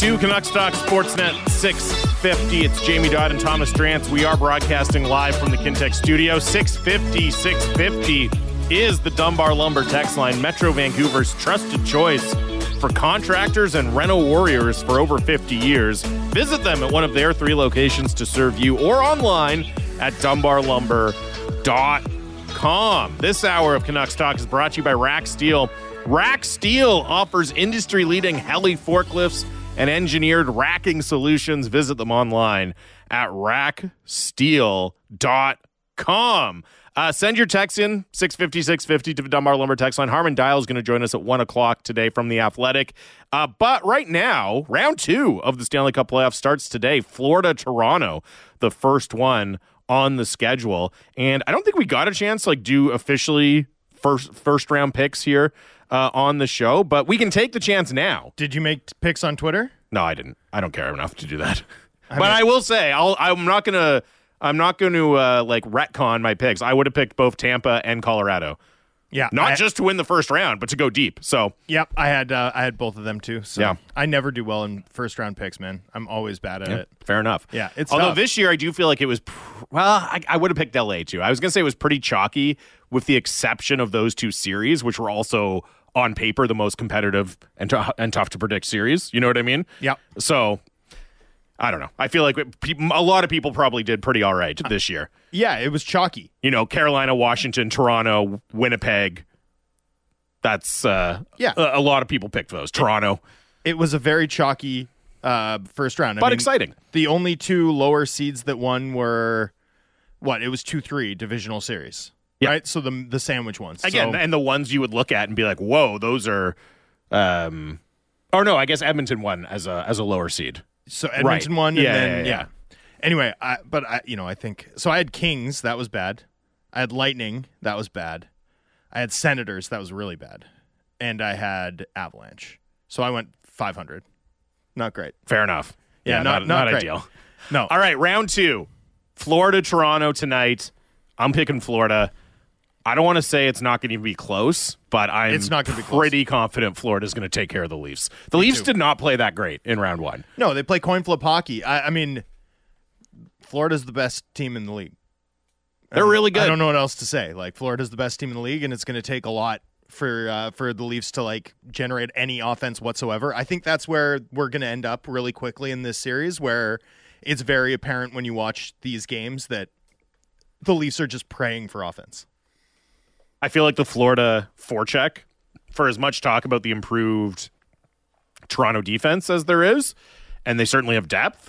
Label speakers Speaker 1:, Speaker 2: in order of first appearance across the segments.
Speaker 1: to Canucks Talk Sportsnet 650. It's Jamie Dodd and Thomas Drance. We are broadcasting live from the Kintec studio. 650 is the Dunbar Lumber text line, Metro Vancouver's trusted choice for contractors and rental warriors for over 50 years. Visit them at one of their 3 locations to serve you or online at dunbarlumber.com. This hour of Canucks Talk is brought to you by Rack Steel. Rack Steel offers industry-leading heli forklifts and engineered racking solutions. Visit them online at racksteel.com. Send your text in, 650 to the Dunbar Lumber text line. Harman Dial is going to join us at 1 o'clock today from The Athletic. But right now, round 2 of the Stanley Cup playoffs starts today. Florida-Toronto, the first one on the schedule. And I don't think we got a chance to do officially first round picks here on the show, but we can take the chance now.
Speaker 2: Did you make picks on Twitter?
Speaker 1: No, I didn't. I don't care enough to do that. I will say I'm not going to retcon my picks. I would have picked both Tampa and Colorado.
Speaker 2: Yeah,
Speaker 1: not just to win the first round, but to go deep. So
Speaker 2: yep, I had both of them too. So
Speaker 1: yeah.
Speaker 2: I never do well in first round picks, man. I'm always bad at it.
Speaker 1: Fair enough.
Speaker 2: Yeah, it's
Speaker 1: although
Speaker 2: tough.
Speaker 1: This year I do feel like it was I would have picked LA too. I was going to say it was pretty chalky, with the exception of those 2 series, which were also on paper the most competitive and tough to predict series. You know what I mean?
Speaker 2: Yep.
Speaker 1: So I don't know. I feel like a lot of people probably did pretty all right this year.
Speaker 2: Yeah, it was chalky.
Speaker 1: Carolina, Washington, Toronto, Winnipeg. That's a lot of people picked those. Toronto.
Speaker 2: It was a very chalky first round.
Speaker 1: But exciting.
Speaker 2: The only 2 lower seeds that won were, it was 2-3 divisional series.
Speaker 1: Yeah.
Speaker 2: Right? So the sandwich ones.
Speaker 1: Again, and the ones you would look at and be like, whoa, those are I guess Edmonton won as a lower seed.
Speaker 2: So Edmonton won, and then
Speaker 1: yeah.
Speaker 2: Anyway, I think so. I had Kings, that was bad. I had Lightning, that was bad. I had Senators, that was really bad, and I had Avalanche. So I went 500. Not great.
Speaker 1: Fair enough.
Speaker 2: Yeah, not great.
Speaker 1: Ideal.
Speaker 2: No.
Speaker 1: All right, round 2, Florida, Toronto tonight. I'm picking Florida. I don't want to say it's not going to be close, but I'm pretty confident Florida's going to take care of the Leafs. The Leafs did not play that great in round 1.
Speaker 2: No, they play coin flip hockey. I mean, Florida's the best team in the league.
Speaker 1: They're really good.
Speaker 2: I don't know what else to say. Florida's the best team in the league, and it's going to take a lot for the Leafs to generate any offense whatsoever. I think that's where we're going to end up really quickly in this series, where it's very apparent when you watch these games that the Leafs are just praying for offense.
Speaker 1: I feel like the Florida forecheck, for as much talk about the improved Toronto defense as there is, and they certainly have depth,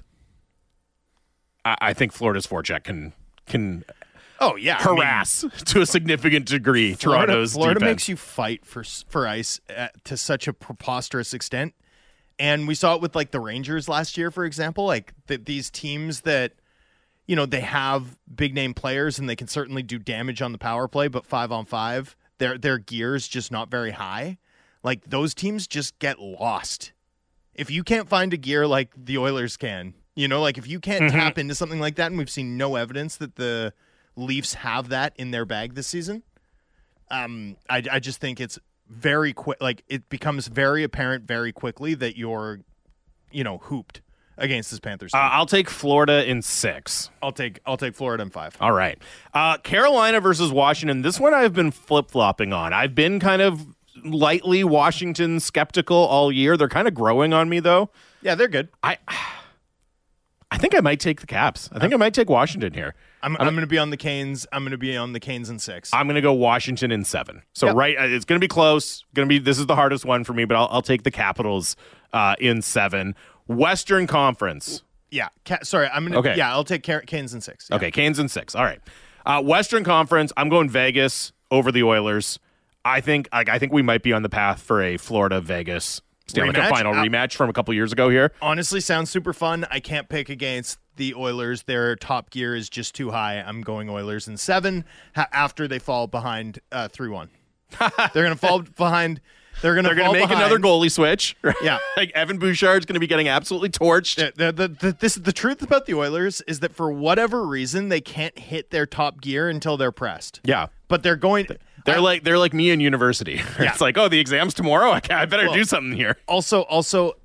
Speaker 1: I think Florida's forecheck can harass to a significant degree Toronto's
Speaker 2: Florida
Speaker 1: defense.
Speaker 2: makes you fight for ice to such a preposterous extent. And we saw it with the Rangers last year, for example, these teams that, they have big name players and they can certainly do damage on the power play, but 5-on-5, their gear's just not very high. Those teams just get lost. If you can't find a gear like the Oilers can, if you can't tap into something like that, and we've seen no evidence that the Leafs have that in their bag this season, I just think it's very quick. It becomes very apparent very quickly that you're, hooped against this Panthers team.
Speaker 1: I'll take Florida in 6.
Speaker 2: I'll take Florida in 5.
Speaker 1: All right. Carolina versus Washington. This one I've been flip-flopping on. I've been kind of lightly Washington skeptical all year. They're kind of growing on me, though.
Speaker 2: Yeah, they're good.
Speaker 1: I think I might take the Caps. I think I might take Washington here.
Speaker 2: I'm going to be on the Canes. I'm going to be on the Canes in 6.
Speaker 1: I'm going to go Washington in 7. So it's going to be close. This is the hardest one for me, but I'll take the Capitals in 7. Western Conference.
Speaker 2: Yeah. Sorry.
Speaker 1: Okay.
Speaker 2: Yeah, I'll take Canes in 6. Yeah.
Speaker 1: Okay, Canes in 6. All right. Western Conference. I'm going Vegas over the Oilers. I think we might be on the path for a Florida Vegas Stanley Cup final rematch from a couple years ago here.
Speaker 2: Honestly, sounds super fun. I can't pick against the Oilers. Their top gear is just too high. I'm going Oilers in 7 after they fall behind 3-1. They're going to fall behind. They're going to
Speaker 1: make another goalie switch. Right?
Speaker 2: Yeah.
Speaker 1: Evan Bouchard's going to be getting absolutely torched.
Speaker 2: The truth about the Oilers is that for whatever reason, they can't hit their top gear until they're pressed.
Speaker 1: Yeah.
Speaker 2: But they're going...
Speaker 1: They're like me in university.
Speaker 2: Yeah.
Speaker 1: It's the exam's tomorrow. I better do something here.
Speaker 2: Also,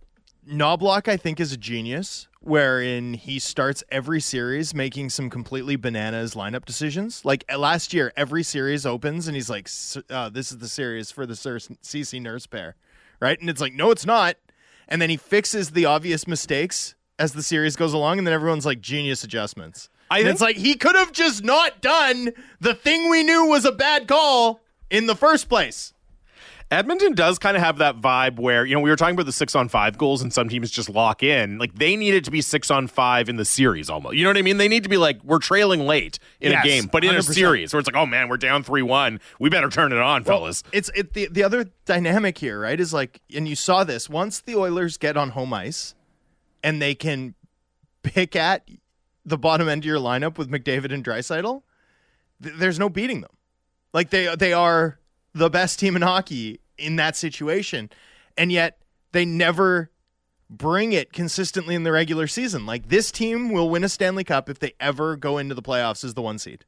Speaker 2: Knobloch, I think, is a genius, wherein he starts every series making some completely bananas lineup decisions. Like last year, every series opens and he's like, this is the series for the CC Nurse pair, right? And it's like, no, it's not. And then he fixes the obvious mistakes as the series goes along, and then everyone's like, genius adjustments. It's like he could have just not done the thing we knew was a bad call in the first place.
Speaker 1: Edmonton does kind of have that vibe where, we were talking about the 6-on-5 goals and some teams just lock in. Like, they need it to be 6-on-5 in the series almost. You know what I mean? They need to be like, we're trailing late in a game, but in 100%. A series where it's like, oh man, we're down 3-1. We better turn it on, fellas.
Speaker 2: The other dynamic here, right, is like, and you saw this, once the Oilers get on home ice and they can pick at the bottom end of your lineup with McDavid and Draisaitl, there's no beating them. Like, they are the best team in hockey in that situation, and yet they never bring it consistently in the regular season. Like, this team will win a Stanley Cup if they ever go into the playoffs as the 1 seed.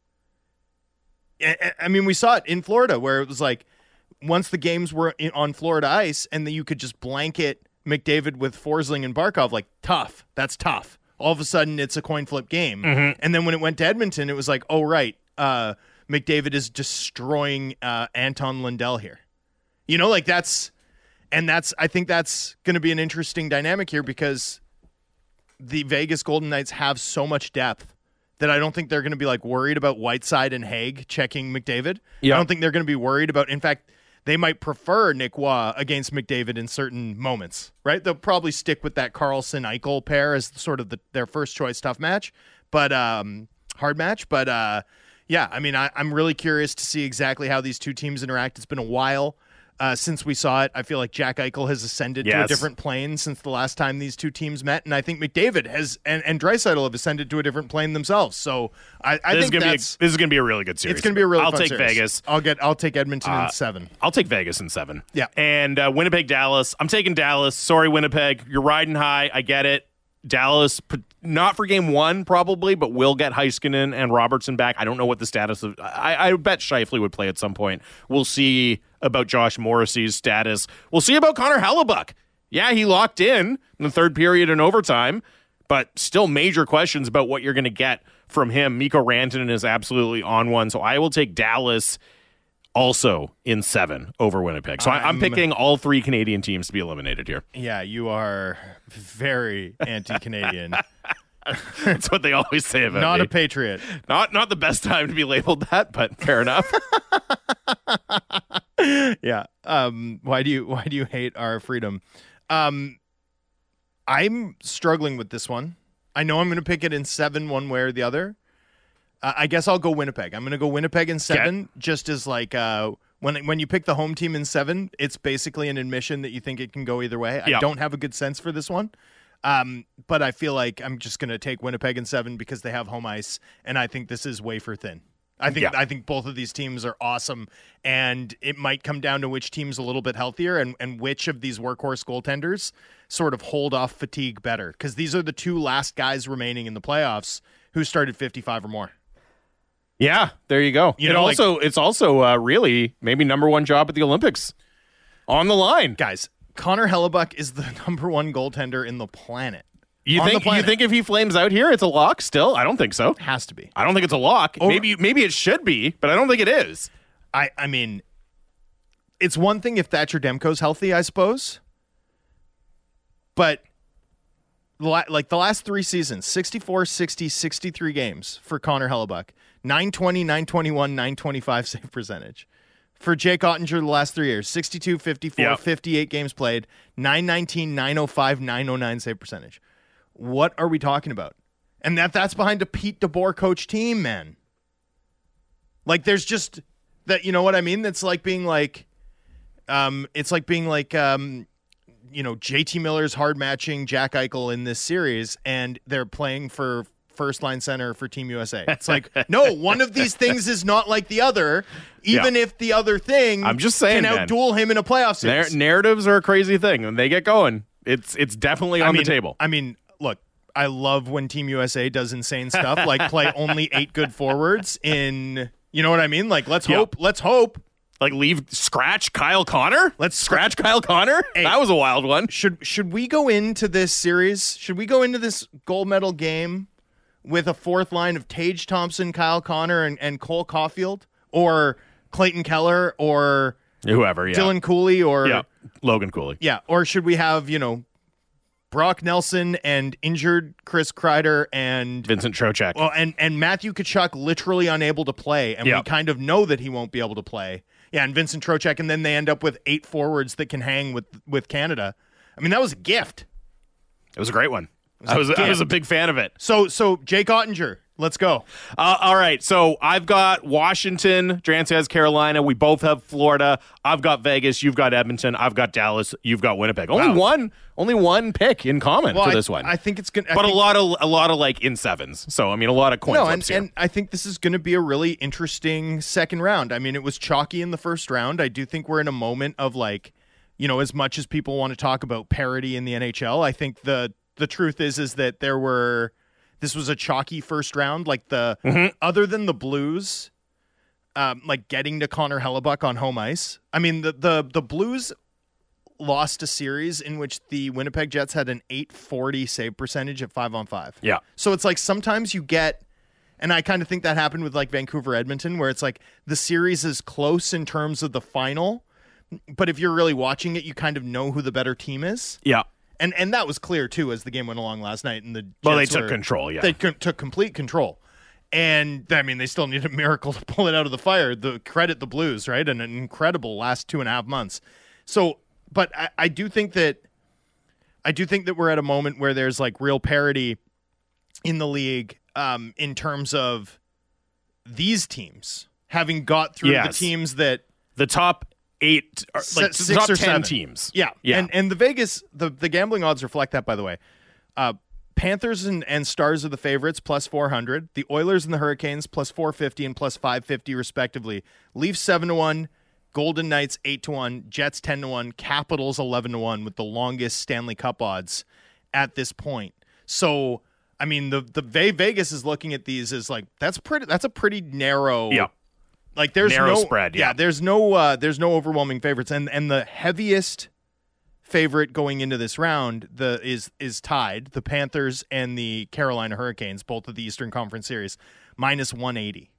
Speaker 2: I mean, we saw it in Florida where it was like, once the games were on Florida ice and you could just blanket McDavid with Forsling and Barkov, like, tough. That's tough. All of a sudden, it's a coin flip game. Mm-hmm. And then when it went to Edmonton, it was like, oh, right, McDavid is destroying Anton Lundell here. Like I think that's going to be an interesting dynamic here because the Vegas Golden Knights have so much depth that I don't think they're going to be like worried about Whiteside and Haig checking McDavid. Yep. I don't think they're going to be worried about, in fact, they might prefer Nick Waugh against McDavid in certain moments, right? They'll probably stick with that Carlson-Eichel pair as sort of their first choice tough match, but hard match. But yeah, I mean, I'm really curious to see exactly how these two teams interact. It's been a while since we saw it. I feel like Jack Eichel has ascended to a different plane since the last time these two teams met, and I think McDavid has and Draisaitl have ascended to a different plane themselves. So I think this is going to
Speaker 1: be a really good series.
Speaker 2: It's going to be a really
Speaker 1: I'll
Speaker 2: fun
Speaker 1: take
Speaker 2: series.
Speaker 1: Vegas.
Speaker 2: I'll take Edmonton in 7.
Speaker 1: I'll take Vegas in 7.
Speaker 2: Yeah,
Speaker 1: and Winnipeg, Dallas. I'm taking Dallas. Sorry, Winnipeg. You're riding high. I get it. Dallas, not for game 1 probably, but will get Heiskanen and Robertson back. I don't know what the status of. I bet Scheifele would play at some point. We'll see about Josh Morrissey's status. We'll see about Connor Hellebuck. Yeah, he locked in the third period in overtime, but still major questions about what you're going to get from him. Mikko Rantanen is absolutely on one, so I will take Dallas also in 7 over Winnipeg. So I'm picking all 3 Canadian teams to be eliminated here.
Speaker 2: Yeah, you are very anti-Canadian.
Speaker 1: That's what they always say about
Speaker 2: Not
Speaker 1: me.
Speaker 2: a patriot.
Speaker 1: Not the best time to be labeled that, but fair enough.
Speaker 2: Yeah. Why do you hate our freedom? I'm struggling with this one. I know I'm going to pick it in 7 one way or the other. I guess I'll go Winnipeg. I'm going to go Winnipeg in 7, just as like when you pick the home team in 7, it's basically an admission that you think it can go either way. I don't have a good sense for this one, but I feel like I'm just going to take Winnipeg in 7 because they have home ice, and I think this is wafer thin. I think both of these teams are awesome, and it might come down to which team's a little bit healthier and which of these workhorse goaltenders sort of hold off fatigue better, because these are the 2 last guys remaining in the playoffs who started 55 or more.
Speaker 1: Yeah, there you go. It's also really maybe number 1 job at the Olympics on the line.
Speaker 2: Guys, Connor Hellebuck is the number 1 goaltender in the planet.
Speaker 1: You think if he flames out here, it's a lock still? I don't think so.
Speaker 2: Has to be.
Speaker 1: I don't think it's a lock. Maybe it should be, but I don't think it is.
Speaker 2: I mean, it's one thing if Thatcher Demko's healthy, I suppose. But like the last 3 seasons, 64, 60, 63 games for Connor Hellebuck. 920, 921, 925 save percentage. For Jake Ottinger the last 3 years, 62, 54, 58 games played, 919, 905, 909 save percentage. What are we talking about? And that's behind a Pete DeBoer coach team, man. Like, there's just that, you know what I mean? That's like being like, JT Miller's hard matching Jack Eichel in this series, and they're playing for first line center for Team USA. It's like, no, one of these things is not like the other, even if the other thing
Speaker 1: I'm just saying,
Speaker 2: can outduel him in a playoff series.
Speaker 1: Narratives are a crazy thing. When they get going, it's definitely on the table.
Speaker 2: I mean, look, I love when Team USA does insane stuff, like play only 8 good forwards in, you know what I mean? Like, let's hope.
Speaker 1: Like scratch Kyle Connor?
Speaker 2: Let's
Speaker 1: scratch Kyle Connor?
Speaker 2: Hey,
Speaker 1: that was a wild one.
Speaker 2: Should we go into this series? Should we go into this gold medal game with a fourth line of Tage Thompson, Kyle Connor, and Cole Caulfield? Or Clayton Keller, or
Speaker 1: whoever, yeah.
Speaker 2: Dylan Cooley, or
Speaker 1: Logan Cooley.
Speaker 2: Yeah, or should we have, Brock Nelson and injured Chris Kreider and
Speaker 1: Vincent Trocheck.
Speaker 2: Well, and Matthew Tkachuk literally unable to play, and we kind of know that he won't be able to play. Yeah, and Vincent Trocheck, and then they end up with 8 forwards that can hang with Canada. I mean, that was a gift.
Speaker 1: It was a great one. I was a big fan of it.
Speaker 2: So Jake Ottinger, let's go.
Speaker 1: All right, so I've got Washington, Drance has Carolina. We both have Florida. I've got Vegas. You've got Edmonton. I've got Dallas. You've got Winnipeg. Only one pick in common for this one.
Speaker 2: I think it's gonna,
Speaker 1: a lot of like in sevens. So I mean, a lot of coin flips here.
Speaker 2: And I think this is going to be a really interesting second round. I mean, it was chalky in the first round. I do think we're in a moment of like, as much as people want to talk about parity in the NHL, I think the truth is that this was a chalky first round. Like other than the Blues, like getting to Connor Hellebuck on home ice. I mean, the Blues lost a series in which the Winnipeg Jets had an .840 save percentage at 5-on-5.
Speaker 1: Yeah.
Speaker 2: So it's like sometimes you get, and I kind of think that happened with like Vancouver Edmonton, where it's like the series is close in terms of the final, but if you're really watching it, you kind of know who the better team is.
Speaker 1: Yeah.
Speaker 2: And that was clear too as the game went along last night. And
Speaker 1: they took control. Yeah,
Speaker 2: they took complete control. And I mean, they still need a miracle to pull it out of the fire. Credit the Blues, right? And an incredible last 2.5 months. So, but I do think that we're at a moment where there's like real parity in the league in terms of these teams having got through the teams that
Speaker 1: the top 8, like
Speaker 2: 6
Speaker 1: the top
Speaker 2: or
Speaker 1: 10
Speaker 2: 7
Speaker 1: teams.
Speaker 2: Yeah. And the Vegas, the gambling odds reflect that, by the way. Panthers and Stars are the favorites, plus 400. The Oilers and the Hurricanes, plus 450 and plus 550, respectively. Leafs 7-1. Golden Knights 8-1. Jets 10-1. Capitals 11-1 with the longest Stanley Cup odds at this point. So, I mean, the Vegas is looking at these as like that's a pretty narrow.
Speaker 1: Yeah.
Speaker 2: Like there's
Speaker 1: narrow
Speaker 2: no
Speaker 1: spread. Yeah.
Speaker 2: There's no overwhelming favorites, and the heaviest favorite going into this round is tied. The Panthers and the Carolina Hurricanes, both of the Eastern Conference Series, minus 180.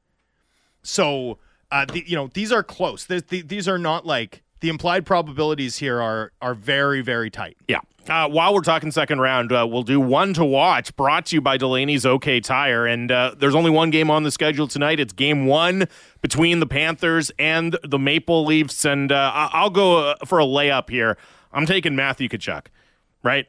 Speaker 2: So these are close. These are not like the implied probabilities here are very, very tight.
Speaker 1: Yeah. While we're talking second round, we'll do one to watch, brought to you by Delaney's OK Tire. And there's only one game on the schedule tonight. It's game 1 between the Panthers and the Maple Leafs. And I'll go for a layup here. I'm taking Matthew Tkachuk, right?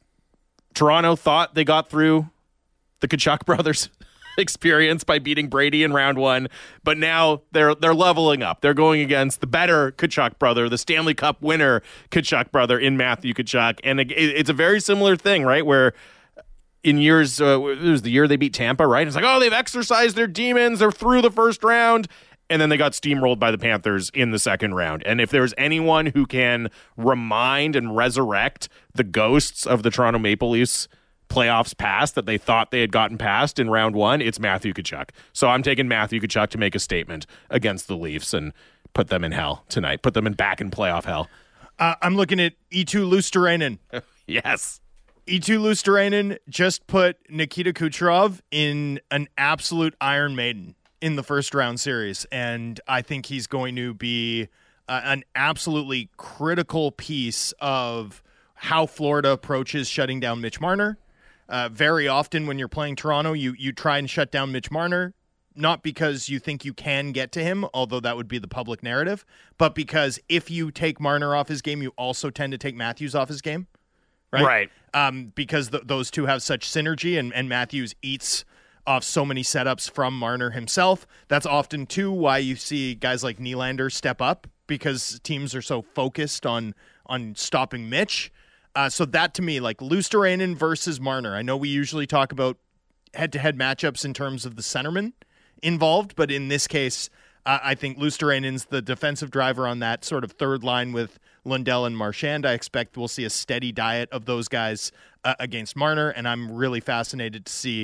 Speaker 1: Toronto thought they got through the Tkachuk brothers experience by beating Brady in round 1, but now they're leveling up. They're going against the better Tkachuk brother, the Stanley Cup winner Tkachuk brother in Matthew Tkachuk. And it's a very similar thing, right? Where in years, it was the year they beat Tampa, right? It's like, oh, they've exercised their demons. They're through the first round. And then they got steamrolled by the Panthers in the second round. And if there's anyone who can remind and resurrect the ghosts of the Toronto Maple Leafs playoffs past that they thought they had gotten past in round 1, it's Matthew Tkachuk. So I'm taking Matthew Tkachuk to make a statement against the Leafs and put them in hell tonight. Put them back in playoff hell.
Speaker 2: I'm looking at Eetu Luostarinen.
Speaker 1: Yes.
Speaker 2: Eetu Luostarinen just put Nikita Kucherov in an absolute Iron Maiden in the first round series, and I think he's going to be an absolutely critical piece of how Florida approaches shutting down Mitch Marner. Very often when you're playing Toronto, you try and shut down Mitch Marner, not because you think you can get to him, although that would be the public narrative, but because if you take Marner off his game, you also tend to take Matthews off his game, right? Because those two have such synergy, and Matthews eats off so many setups from Marner himself. That's often, too, why you see guys like Nylander step up, because teams are so focused on stopping Mitch. So that, to me, like Luostarinen versus Marner. I know we usually talk about head-to-head matchups in terms of the centerman involved, but in this case, I think Luostarinen's the defensive driver on that sort of third line with Lundell and Marchand. I expect we'll see a steady diet of those guys against Marner, and I'm really fascinated to see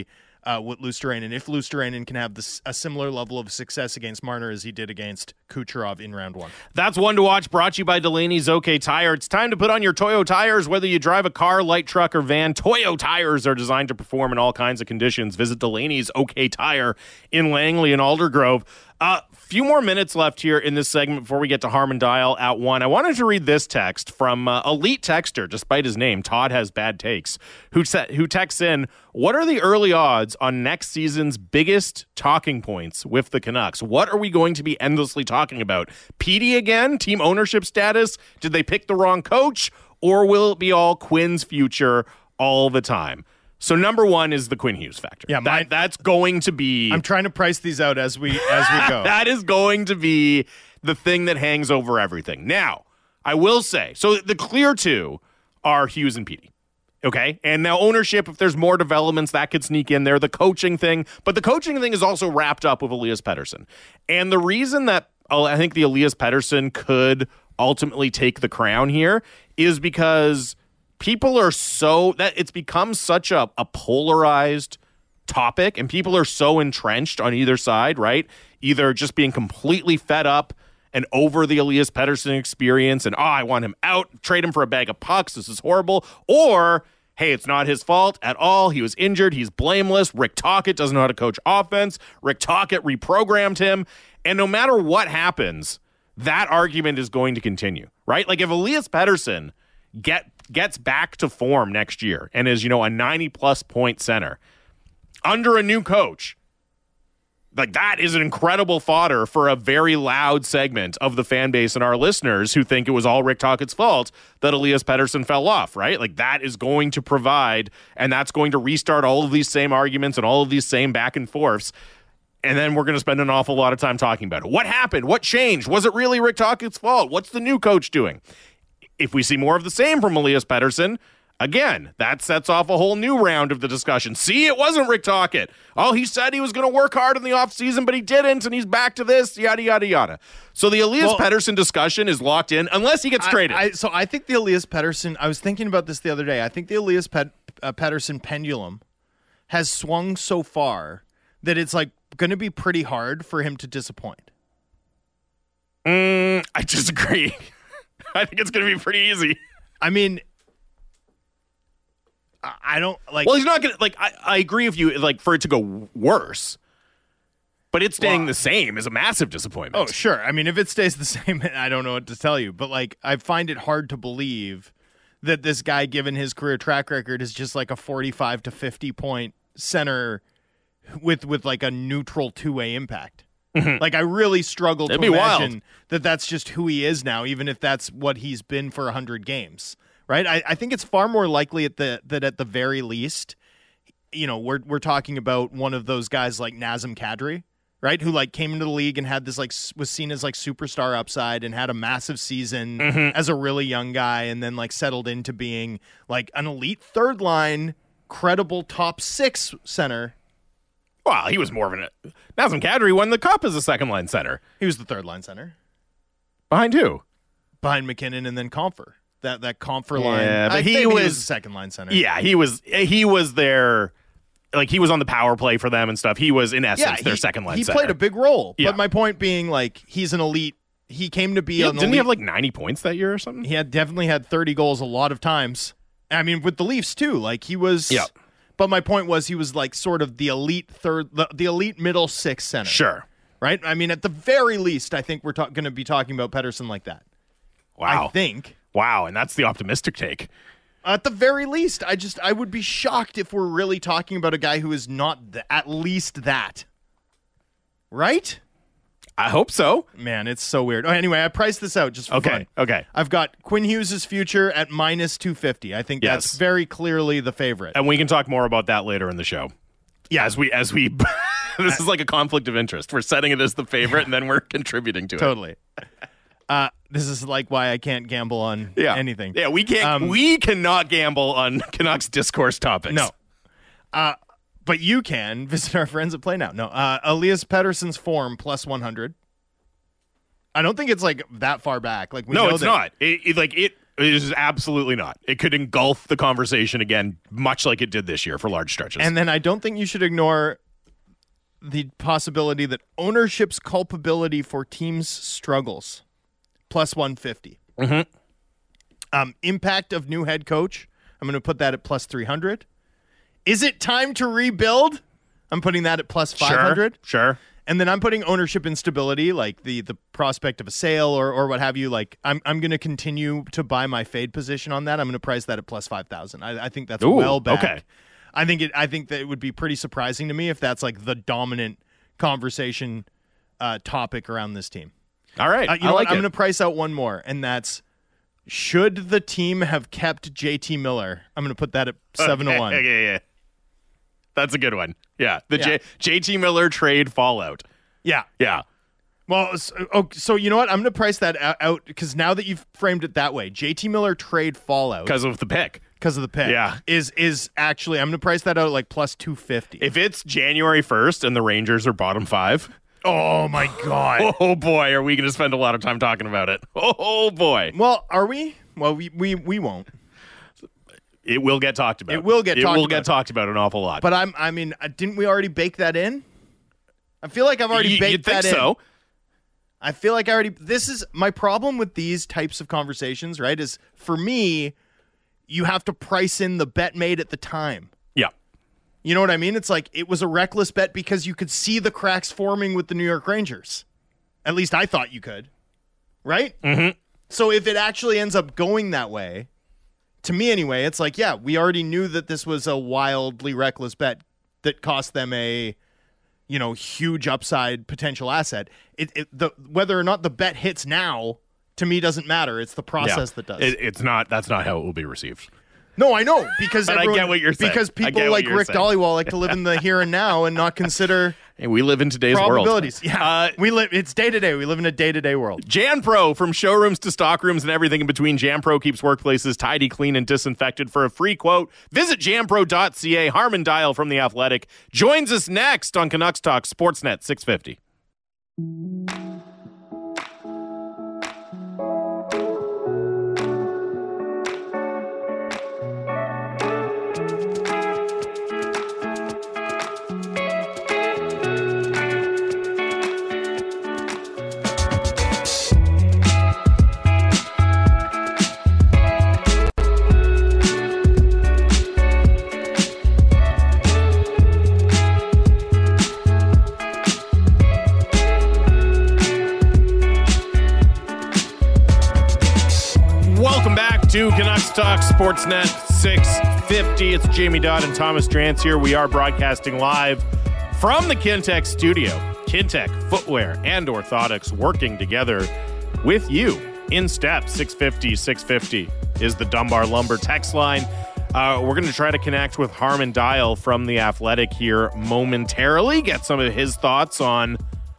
Speaker 2: with Luosterainen, if Luosterainen can have a similar level of success against Marner as he did against Kucherov in round one.
Speaker 1: That's one to watch, brought to you by Delaney's OK Tire. It's time to put on your Toyo tires. Whether you drive a car, light truck, or van, Toyo tires are designed to perform in all kinds of conditions. Visit Delaney's OK Tire in Langley and Aldergrove. Few more minutes left here in this segment before we get to Harman Dial at 1. I wanted to read this text from Elite Texter, despite his name, Todd Has Bad Takes, who texts in, what are the early odds on next season's biggest talking points with the Canucks? What are we going to be endlessly talking about? Petey again? Team ownership status? Did they pick the wrong coach? Or will it be all Quinn's future all the time? So number one is the Quinn Hughes factor.
Speaker 2: Yeah,
Speaker 1: that's going to be...
Speaker 2: I'm trying to price these out as we go.
Speaker 1: That is going to be the thing that hangs over everything. Now, I will say, so the clear two are Hughes and Petey. Okay? And now ownership, if there's more developments, that could sneak in there. The coaching thing. But the coaching thing is also wrapped up with Elias Pettersson. And the reason that I think the Elias Pettersson could ultimately take the crown here is because... people are that it's become such a polarized topic, and people are so entrenched on either side, right? Either just being completely fed up and over the Elias Pettersson experience and, I want him out, trade him for a bag of pucks, this is horrible. Or, hey, it's not his fault at all. He was injured. He's blameless. Rick Tocchet doesn't know how to coach offense. Rick Tocchet reprogrammed him. And no matter what happens, that argument is going to continue, right? Like if Elias Pettersson gets back to form next year and is, a 90-plus point center under a new coach, like that is an incredible fodder for a very loud segment of the fan base and our listeners who think it was all Rick Tocchet's fault that Elias Pettersson fell off, right? Like that is going to provide, and that's going to restart all of these same arguments and all of these same back and forths. And then we're going to spend an awful lot of time talking about it. What happened? What changed? Was it really Rick Tocchet's fault? What's the new coach doing? If we see more of the same from Elias Pettersson, again, that sets off a whole new round of the discussion. See, it wasn't Rick Tocchet. Oh, he said he was going to work hard in the offseason, but he didn't, and he's back to this, yada, yada, yada. So the Elias Pettersson discussion is locked in unless he gets traded.
Speaker 2: So I think the Elias Pettersson, I was thinking about this the other day, I think the Elias Pettersson pendulum has swung so far that it's like going to be pretty hard for him to disappoint.
Speaker 1: I disagree. I think it's going to be pretty easy.
Speaker 2: I mean, I don't like.
Speaker 1: Well, he's not going to like. I agree with you. Like for it to go worse, but it staying the same is a massive disappointment.
Speaker 2: Oh, sure. I mean, if it stays the same, I don't know what to tell you. But like, I find it hard to believe that this guy, given his career track record, is just like a 45 to 50 point center with like a neutral two-way impact. Like I really struggle to imagine that that's just who he is now, even if that's what he's been for 100 games, right? I think it's far more likely that at the very least, we're talking about one of those guys like Nazem Kadri, right? Who like came into the league and had this like was seen as like superstar upside and had a massive season as a really young guy, and then like settled into being like an elite third line, credible top six center.
Speaker 1: Well, he was more of Nazem Kadri won the cup as a second-line center.
Speaker 2: He was the third-line center.
Speaker 1: Behind who?
Speaker 2: Behind McKinnon and then Compher. That Compher line.
Speaker 1: Yeah, but he was
Speaker 2: the second-line center.
Speaker 1: Yeah, he was there. Like, he was on the power play for them and stuff. He was, in essence, their second-line center.
Speaker 2: He played a big role.
Speaker 1: Yeah.
Speaker 2: But my point being, like, he's an elite. He came to be an elite.
Speaker 1: Didn't he have, like, 90 points that year or something?
Speaker 2: He definitely had 30 goals a lot of times. I mean, with the Leafs, too. Like, he was...
Speaker 1: Yeah.
Speaker 2: But my point was he was like sort of the elite the elite middle six center.
Speaker 1: Sure.
Speaker 2: Right? I mean, at the very least, I think we're going to be talking about Pettersson like that.
Speaker 1: Wow.
Speaker 2: I think.
Speaker 1: Wow, and that's the optimistic take.
Speaker 2: At the very least, I would be shocked if we're really talking about a guy who is not at least that. Right?
Speaker 1: I hope so.
Speaker 2: Man, it's so weird. Oh, anyway, I priced this out just for fun.
Speaker 1: Okay.
Speaker 2: I've got Quinn Hughes' future at minus 250. I think that's very clearly the favorite.
Speaker 1: And we can talk more about that later in the show. Yeah, as we this is like a conflict of interest. We're setting it as the favorite and then we're contributing to it.
Speaker 2: Totally. This is like why I can't gamble on anything.
Speaker 1: Yeah, we can't we cannot gamble on Canucks discourse topics.
Speaker 2: No. But you can visit our friends at Play Now. No, Elias Pettersson's form plus 100. I don't think it's like that far back. Like
Speaker 1: it's not. It is absolutely not. It could engulf the conversation again, much like it did this year for large stretches.
Speaker 2: And then I don't think you should ignore the possibility that ownership's culpability for teams' struggles, plus 150. Impact of new head coach, I'm going to put that at plus 300. Is it time to rebuild? I'm putting that at plus 500.
Speaker 1: Sure.
Speaker 2: And then I'm putting ownership instability, like the prospect of a sale or what have you. Like I'm going to continue to buy my fade position on that. I'm going to price that at plus 5,000. I think that's well back.
Speaker 1: Okay.
Speaker 2: I think that it would be pretty surprising to me if that's like the dominant conversation topic around this team.
Speaker 1: All right.
Speaker 2: I'm going to price out one more, and that's should the team have kept JT Miller? I'm going to put that at 701.
Speaker 1: Yeah. That's a good one. Yeah. The
Speaker 2: Yeah.
Speaker 1: JT Miller trade fallout.
Speaker 2: Yeah.
Speaker 1: Yeah.
Speaker 2: Well, so you know what? I'm going to price that out because now that you've framed it that way, JT Miller trade fallout
Speaker 1: Because of the pick.
Speaker 2: because of the pick.
Speaker 1: Yeah.
Speaker 2: is actually I'm going to price that out at like plus 250.
Speaker 1: If it's January 1st and the Rangers are bottom 5,
Speaker 2: Oh my god.
Speaker 1: oh boy, are we going to spend a lot of time talking about it. Oh boy.
Speaker 2: Well, are we? Well, we won't.
Speaker 1: It will get talked about.
Speaker 2: It will get
Speaker 1: talked about an awful lot.
Speaker 2: But I mean, didn't we already bake that in? I feel like I've already baked
Speaker 1: you'd think
Speaker 2: that in.
Speaker 1: so.
Speaker 2: I feel like this is my problem with these types of conversations, right? Is for me, you have to price in the bet made at the time.
Speaker 1: Yeah.
Speaker 2: You know what I mean? It's like it was a reckless bet because you could see the cracks forming with the New York Rangers. At least I thought you could. Right?
Speaker 1: Mm-hmm.
Speaker 2: So if it actually ends up going that way, to me anyway, it's like, yeah, we already knew that this was a wildly reckless bet that cost them a, huge upside potential asset. Whether or not the bet hits now, to me, doesn't matter. It's the process that does.
Speaker 1: It's not. That's not how it will be received.
Speaker 2: No, I know, because
Speaker 1: But I get what you're saying.
Speaker 2: Because
Speaker 1: I get
Speaker 2: people
Speaker 1: what
Speaker 2: like
Speaker 1: you're
Speaker 2: Rick
Speaker 1: saying.
Speaker 2: Dollywall like to live in the here and now and not consider
Speaker 1: Hey, we live in today's
Speaker 2: probabilities.
Speaker 1: world.
Speaker 2: Yeah, it's day to day. We live in a day to day world.
Speaker 1: JanPro, from showrooms to stockrooms and everything in between, JanPro keeps workplaces tidy, clean, and disinfected. For a free quote, visit janpro.ca. Harmon Dial from The Athletic joins us next on Canucks Talk Sportsnet 650. Welcome back to Canucks Talk Sportsnet 650. It's Jamie Dodd and Thomas Drance here. We are broadcasting live from the Kintec studio. Kintec Footwear and Orthotics working together with you in step. 650 is the Dunbar Lumber text line. We're going to try to connect with Harmon Dial from The Athletic here momentarily, get some of his thoughts on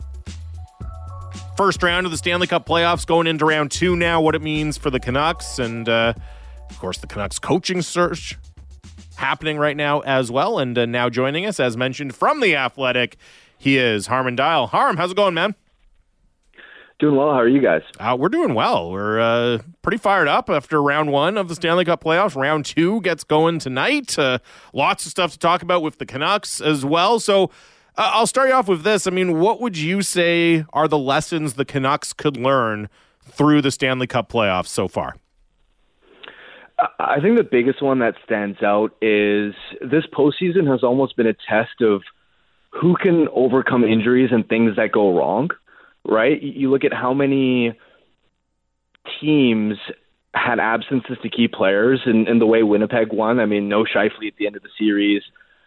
Speaker 1: first round of the Stanley Cup playoffs, going into round 2 now, what it means for the Canucks, and of course the Canucks coaching search happening right now as well. And now joining us, as mentioned, from The Athletic, he is Harmon Dial. Harm, how's it going, man?
Speaker 3: Doing well. How are you guys?
Speaker 1: We're doing well. We're pretty fired up after round 1 of the Stanley Cup playoffs. Round 2 gets going tonight. Lots of stuff to talk about with the Canucks as well. So I'll start you off with this. I mean, what would you say are the lessons the Canucks could learn through the Stanley Cup playoffs so far?
Speaker 3: I think the biggest one that stands out is this postseason has almost been a test of who can overcome injuries and things that go wrong, right? You look at how many teams had absences to key players and the way Winnipeg won. I mean, no Scheifele at the end of the series.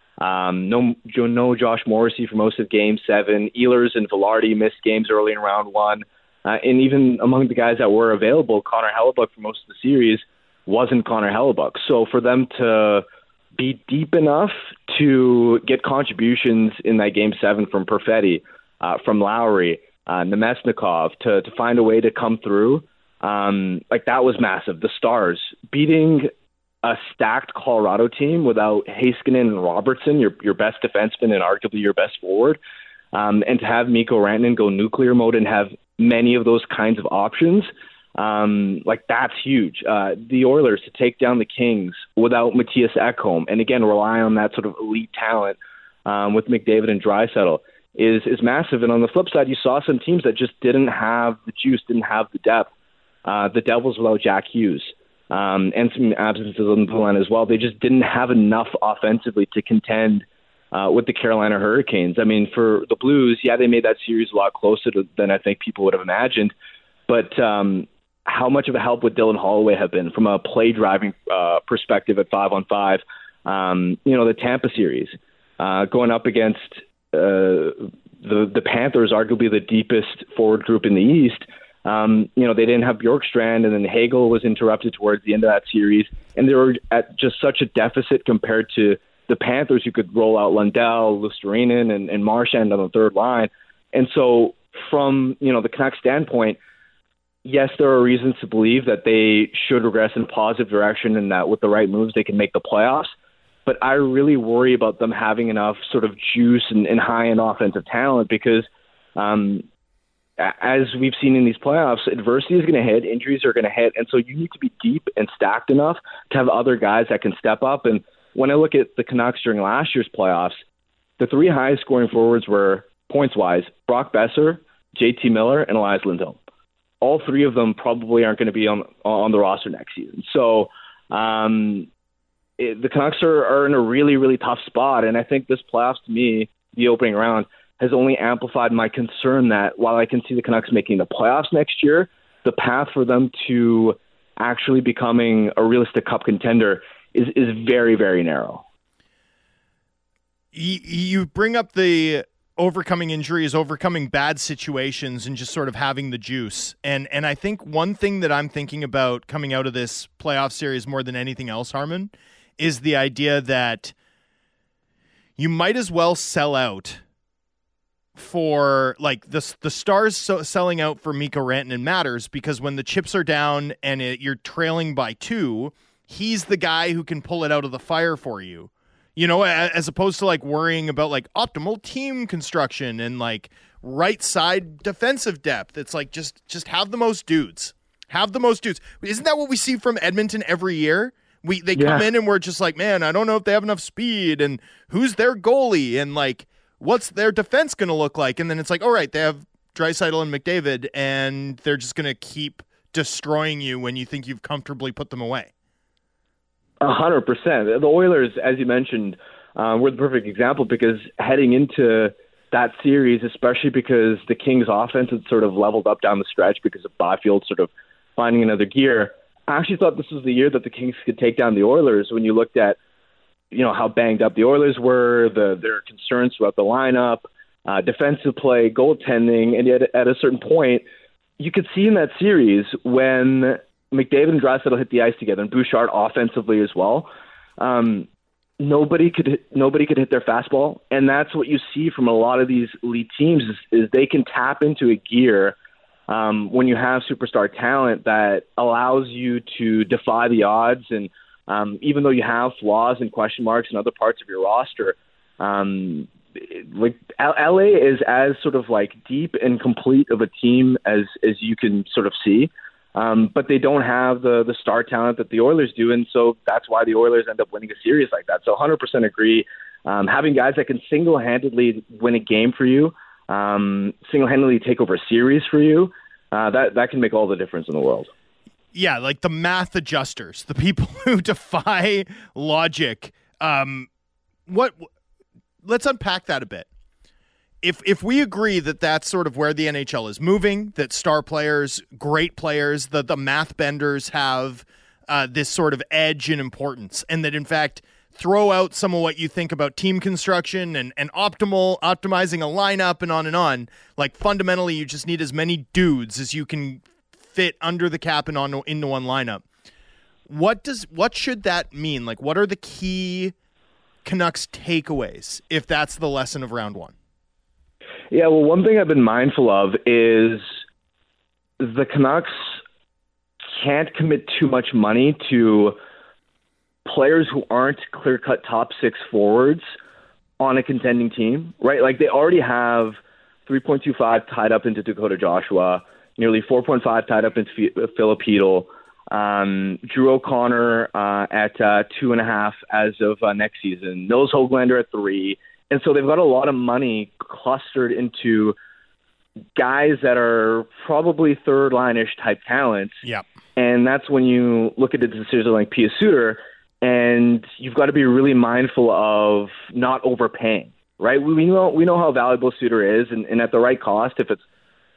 Speaker 3: No Josh Morrissey for most of Game 7. Ehlers and Velarde missed games early in round 1. And even among the guys that were available, Connor Hellebuyck for most of the series wasn't Connor Hellebuyck. So for them to be deep enough to get contributions in that Game 7 from Perfetti, from Lowry, Nemesnikov, to find a way to come through, that was massive. The Stars beating a stacked Colorado team without Heiskanen and Robertson, your best defenseman and arguably your best forward, and to have Mikko Rantanen go nuclear mode and have many of those kinds of options Like, that's huge. The Oilers to take down the Kings without Matthias Ekholm, and again, rely on that sort of elite talent with McDavid and Draisaitl is massive. And on the flip side, you saw some teams that just didn't have the juice, didn't have the depth. The Devils without Jack Hughes, and some absences on the line as well. They just didn't have enough offensively to contend with the Carolina Hurricanes. I mean, for the Blues, yeah, they made that series a lot closer than I think people would have imagined. But how much of a help would Dylan Holloway have been from a play-driving perspective at 5-on-5? The Tampa series, going up against the Panthers, arguably the deepest forward group in the East. They didn't have Bjorkstrand, and then Hagel was interrupted towards the end of that series, and they were at just such a deficit compared to the Panthers, who could roll out Lundell, Luostarinen, and Marchand on the third line. And so from, the Canucks standpoint, yes, there are reasons to believe that they should regress in a positive direction and that with the right moves they can make the playoffs. But I really worry about them having enough sort of juice and high-end offensive talent because as we've seen in these playoffs, adversity is going to hit, injuries are going to hit, and so you need to be deep and stacked enough to have other guys that can step up. And when I look at the Canucks during last year's playoffs, the three highest scoring forwards were, points-wise, Brock Besser, JT Miller, and Elias Lindholm. All three of them probably aren't going to be on the roster next season. So the Canucks are in a really, really tough spot, and I think this playoffs, to me, the opening round, has only amplified my concern that while I can see the Canucks making the playoffs next year, the path for them to actually becoming a realistic cup contender is very, very narrow.
Speaker 2: You bring up the overcoming injuries, overcoming bad situations, and just sort of having the juice. And I think one thing that I'm thinking about coming out of this playoff series more than anything else, Harman, is the idea that you might as well sell out for like the Stars selling out for Mikko Rantanen matters because when the chips are down and you're trailing by 2, he's the guy who can pull it out of the fire for you, as opposed to like worrying about like optimal team construction and like right side defensive depth. It's like just have the most dudes. Isn't that what we see from Edmonton every year? They come in and we're just like, man, I don't know if they have enough speed and who's their goalie and like what's their defense going to look like? And then it's like, all right, they have Draisaitl and McDavid, and they're just going to keep destroying you when you think you've comfortably put them away.
Speaker 3: 100%. The Oilers, as you mentioned, were the perfect example because heading into that series, especially because the Kings' offense had sort of leveled up down the stretch because of Byfield sort of finding another gear, I actually thought this was the year that the Kings could take down the Oilers when you looked at how banged up the Oilers were, their concerns throughout the lineup, defensive play, goaltending, and yet at a certain point, you could see in that series when McDavid and Draisaitl hit the ice together, and Bouchard offensively as well. Nobody could hit their fastball, and that's what you see from a lot of these elite teams is they can tap into a gear when you have superstar talent that allows you to defy the odds and. Even though you have flaws and question marks in other parts of your roster, like LA is as sort of like deep and complete of a team as you can sort of see, but they don't have the star talent that the Oilers do, and so that's why the Oilers end up winning a series like that. So 100% agree. Having guys that can single-handedly win a game for you, single-handedly take over a series for you, that can make all the difference in the world.
Speaker 2: Yeah, like the math adjusters, the people who defy logic. Let's unpack that a bit. If we agree that that's sort of where the NHL is moving, that star players, great players, the math benders have this sort of edge and importance, and that in fact throw out some of what you think about team construction and optimizing a lineup and on, like fundamentally you just need as many dudes as you can fit under the cap and into one lineup. What should that mean? Like, what are the key Canucks takeaways if that's the lesson of round 1?
Speaker 3: Yeah, well, one thing I've been mindful of is the Canucks can't commit too much money to players who aren't clear-cut top 6 forwards on a contending team, right? Like, they already have 3.25 tied up into Dakota Joshua. nearly 4.5 tied up in Philip Hedl. Drew O'Connor at 2.5 as of next season. Nils Höglander at 3. And so they've got a lot of money clustered into guys that are probably third-line-ish type talents.
Speaker 2: Yep.
Speaker 3: And that's when you look at a decision like Pius Suter, and you've got to be really mindful of not overpaying, right? We know how valuable Suter is, and at the right cost, if it's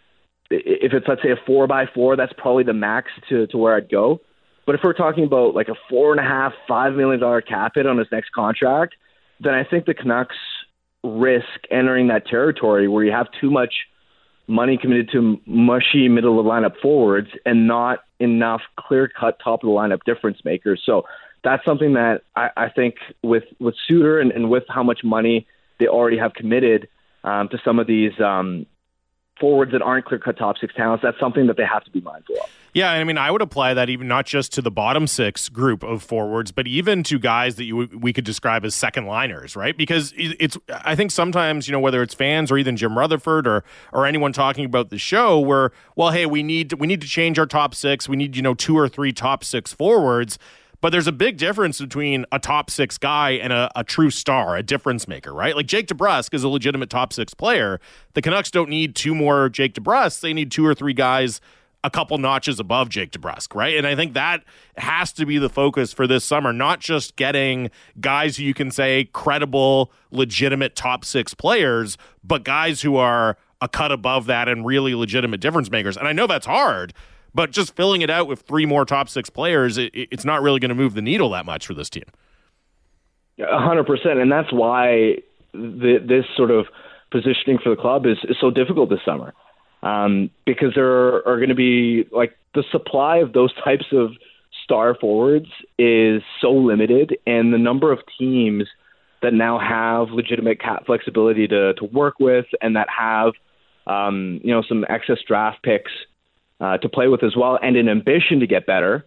Speaker 3: let's say a 4x4, that's probably the max to where I'd go. But if we're talking about like a $4.5 million cap hit on his next contract, then I think the Canucks risk entering that territory where you have too much money committed to mushy middle of the lineup forwards and not enough clear-cut top of the lineup difference makers. So that's something that I think with Suter and with how much money they already have committed to some of these forwards that aren't clear-cut top six talents, that's something that they have to be mindful of.
Speaker 1: Yeah, I mean, I would apply that even not just to the bottom six group of forwards, but even to guys that we could describe as second liners, right? Because it's I think sometimes, whether it's fans or even Jim Rutherford or anyone talking about the show, where, well, hey, we need to change our top six. We need 2 or 3 top six forwards. But there's a big difference between a top six guy and a true star, a difference maker, right? Like Jake DeBrusk is a legitimate top six player. The Canucks don't need 2 more Jake DeBrusk. They need 2 or 3 guys a couple notches above Jake DeBrusk, right? And I think that has to be the focus for this summer, not just getting guys who you can say credible, legitimate top six players, but guys who are a cut above that and really legitimate difference makers. And I know that's hard, but just filling it out with 3 more top six players, it's not really going to move the needle that much for this team.
Speaker 3: 100%. And that's why this sort of positioning for the club is so difficult this summer. Because there are going to be, like, the supply of those types of star forwards is so limited, and the number of teams that now have legitimate cap flexibility to work with and that have, some excess draft picks to play with as well, and an ambition to get better,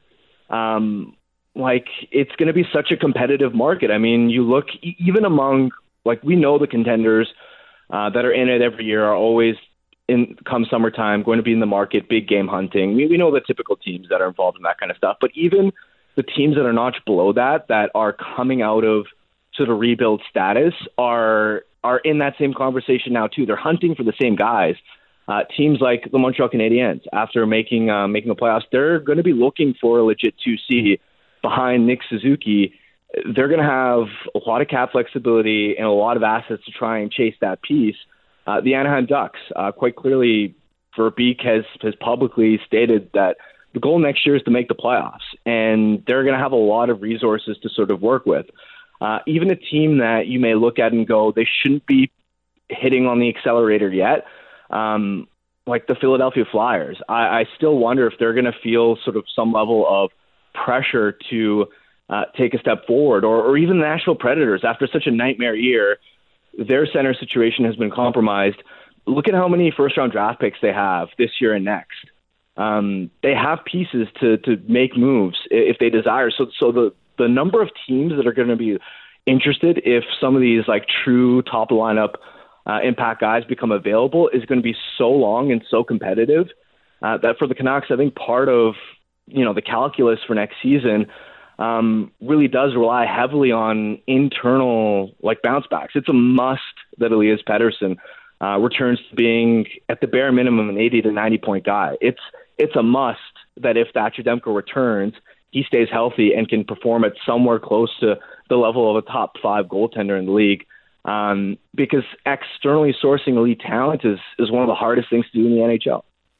Speaker 3: it's going to be such a competitive market. I mean, you look even among, we know the contenders that are in it every year are always come summertime going to be in the market, big game hunting. We know the typical teams that are involved in that kind of stuff, but even the teams that are notch below that are coming out of sort of rebuild status are in that same conversation now too. They're hunting for the same guys. Teams like the Montreal Canadiens, after making the playoffs, they're going to be looking for a legit 2C behind Nick Suzuki. They're going to have a lot of cap flexibility and a lot of assets to try and chase that piece. The Anaheim Ducks, quite clearly, Verbeek has publicly stated that the goal next year is to make the playoffs, and they're going to have a lot of resources to sort of work with. Even a team that you may look at and go, they shouldn't be hitting on the accelerator yet, like the Philadelphia Flyers. I still wonder if they're going to feel sort of some level of pressure to take a step forward, or even the Nashville Predators, after such a nightmare year. Their center situation has been compromised. Look at how many first-round draft picks they have this year and next. They have pieces to make moves if they desire. So the number of teams that are going to be interested if some of these true top-of-lineup impact guys become available is going to be so long and so competitive that for the Canucks, I think part of the calculus for next season really does rely heavily on internal bounce backs. It's a must that Elias Pettersson returns to being at the bare minimum an 80 to 90 point guy. It's a must that if Thatcher Demko returns, he stays healthy and can perform at somewhere close to the level of a top 5 goaltender in the league. Because externally sourcing elite talent is one of the hardest things to do in the NHL.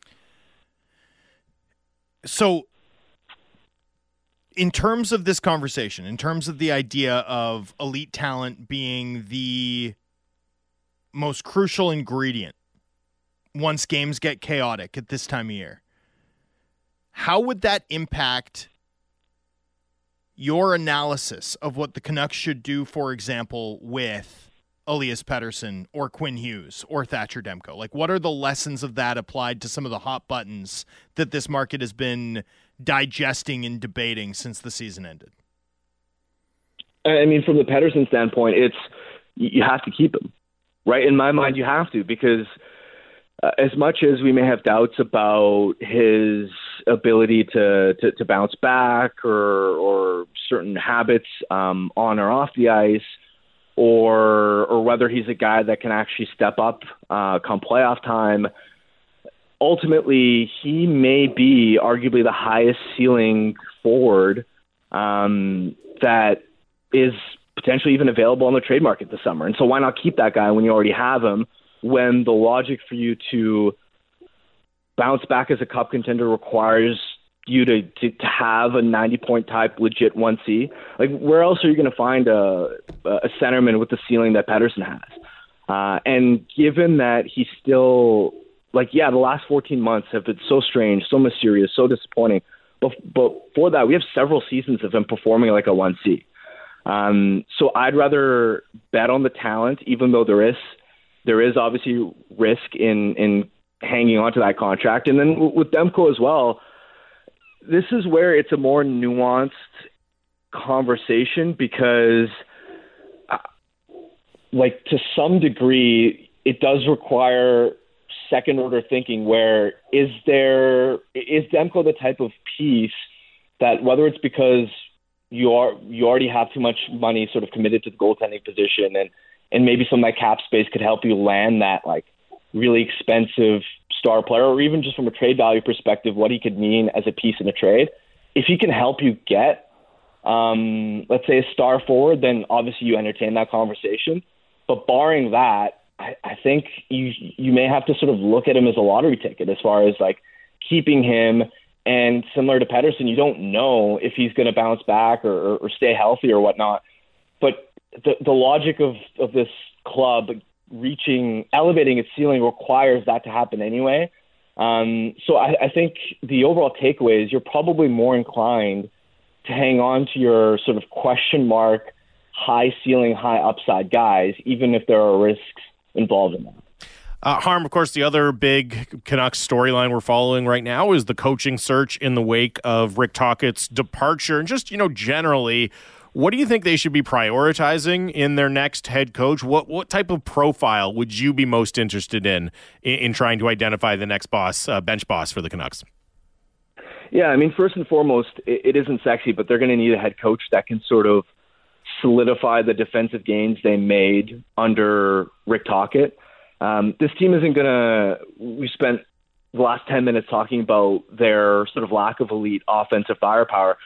Speaker 2: So, in terms of this conversation, in terms of the idea of elite talent being the most crucial ingredient once games get chaotic at this time of year, how would that impact your analysis of what the Canucks should do, for example, with Elias Pettersson or Quinn Hughes or Thatcher Demko? What are the lessons of that applied to some of the hot buttons that this market has been digesting and debating since the season ended?
Speaker 3: I mean, from the Pettersson standpoint, you have to keep him, right? In my mind, you have to, because as much as we may have doubts about his ability to bounce back or certain habits on or off the ice, or whether he's a guy that can actually step up come playoff time, ultimately he may be arguably the highest ceiling forward that is potentially even available on the trade market this summer. And so why not keep that guy when you already have him, when the logic for you to bounce back as a cup contender requires you to have a 90-point type legit 1C? Like, where else are you going to find a centerman with the ceiling that Pettersson has? And given that he's still, the last 14 months have been so strange, so mysterious, so disappointing. But for that, we have several seasons of him performing like a 1C. So I'd rather bet on the talent, even though there is obviously risk in hanging on to that contract. And then with Demko as well, this is where it's a more nuanced conversation because, to some degree, it does require second-order thinking where is Demko the type of piece that, whether it's because you already have too much money sort of committed to the goaltending position and maybe some of that cap space could help you land that really expensive star player, or even just from a trade value perspective, what he could mean as a piece in a trade. If he can help you get, let's say, a star forward, then obviously you entertain that conversation. But barring that, I think you may have to sort of look at him as a lottery ticket as far as keeping him. And similar to Pettersson, you don't know if he's going to bounce back or stay healthy or whatnot. But the logic of this club elevating its ceiling requires that to happen anyway. So I think the overall takeaway is you're probably more inclined to hang on to your sort of question mark, high ceiling, high upside guys, even if there are risks involved in that.
Speaker 1: Harm, of course, the other big Canucks storyline we're following right now is the coaching search in the wake of Rick Tocchet's departure. And just, generally, what do you think they should be prioritizing in their next head coach? What type of profile would you be most interested in trying to identify the next boss, bench boss for the Canucks?
Speaker 3: Yeah, I mean, first and foremost, it isn't sexy, but they're going to need a head coach that can sort of solidify the defensive gains they made under Rick Tocchet. This team isn't going to – we spent the last 10 minutes talking about their sort of lack of elite offensive firepower.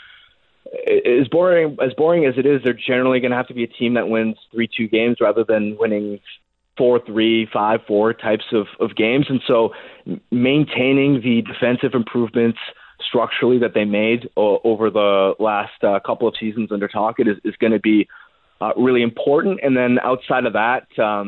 Speaker 3: As boring as it is, they're generally going to have to be a team that wins 3-2 games rather than winning 4-3, 5-4 types of games. And so maintaining the defensive improvements structurally that they made over the last couple of seasons under Tocchet is going to be really important. And then outside of that,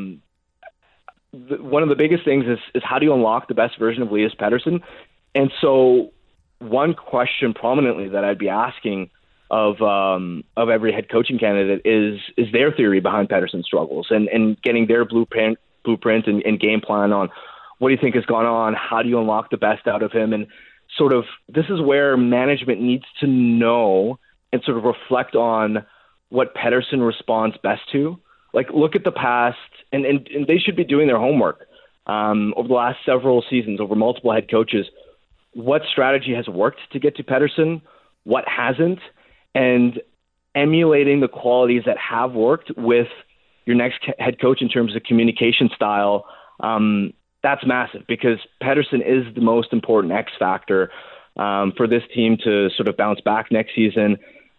Speaker 3: one of the biggest things is how do you unlock the best version of Elias Pettersson? And so one question prominently that I'd be asking of every head coaching candidate is their theory behind Pettersson's struggles and getting their blueprint and game plan on what do you think has gone on? How do you unlock the best out of him? And sort of this is where management needs to know and sort of reflect on what Pettersson responds best to. Look at the past, and they should be doing their homework over the last several seasons, over multiple head coaches. What strategy has worked to get to Pettersson? What hasn't? And emulating the qualities that have worked with your next head coach in terms of communication style, that's massive because Pettersson is the most important X factor for this team to sort of bounce back next season.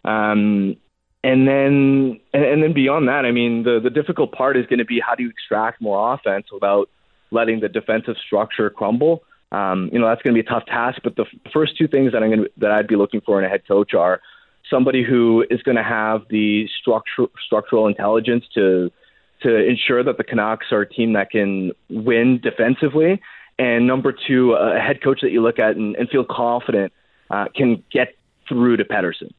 Speaker 3: And then beyond that, I mean, the difficult part is going to be how do you extract more offense without letting the defensive structure crumble. That's going to be a tough task. But the first two things that I'd be looking for in a head coach are somebody who is going to have the structural intelligence to ensure that the Canucks are a team that can win defensively, and number two, a head coach that you look at and feel confident can get through to Pettersson.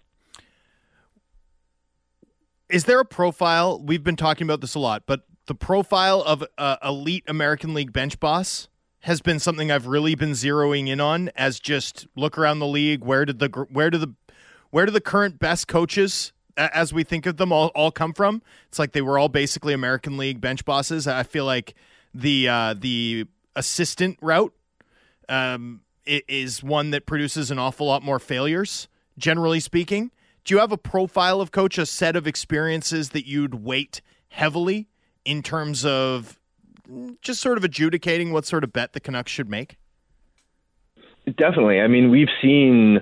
Speaker 2: Is there a profile, we've been talking about this a lot, but the profile of elite American League bench boss has been something I've really been zeroing in on as just look around the league. Where do the current best coaches, as we think of them, all come from? It's like they were all basically American League bench bosses. I feel like the assistant route it is one that produces an awful lot more failures, generally speaking. Do you have a profile of coach, a set of experiences that you'd weight heavily in terms of just sort of adjudicating what sort of bet the Canucks should make?
Speaker 3: Definitely. I mean, we've seen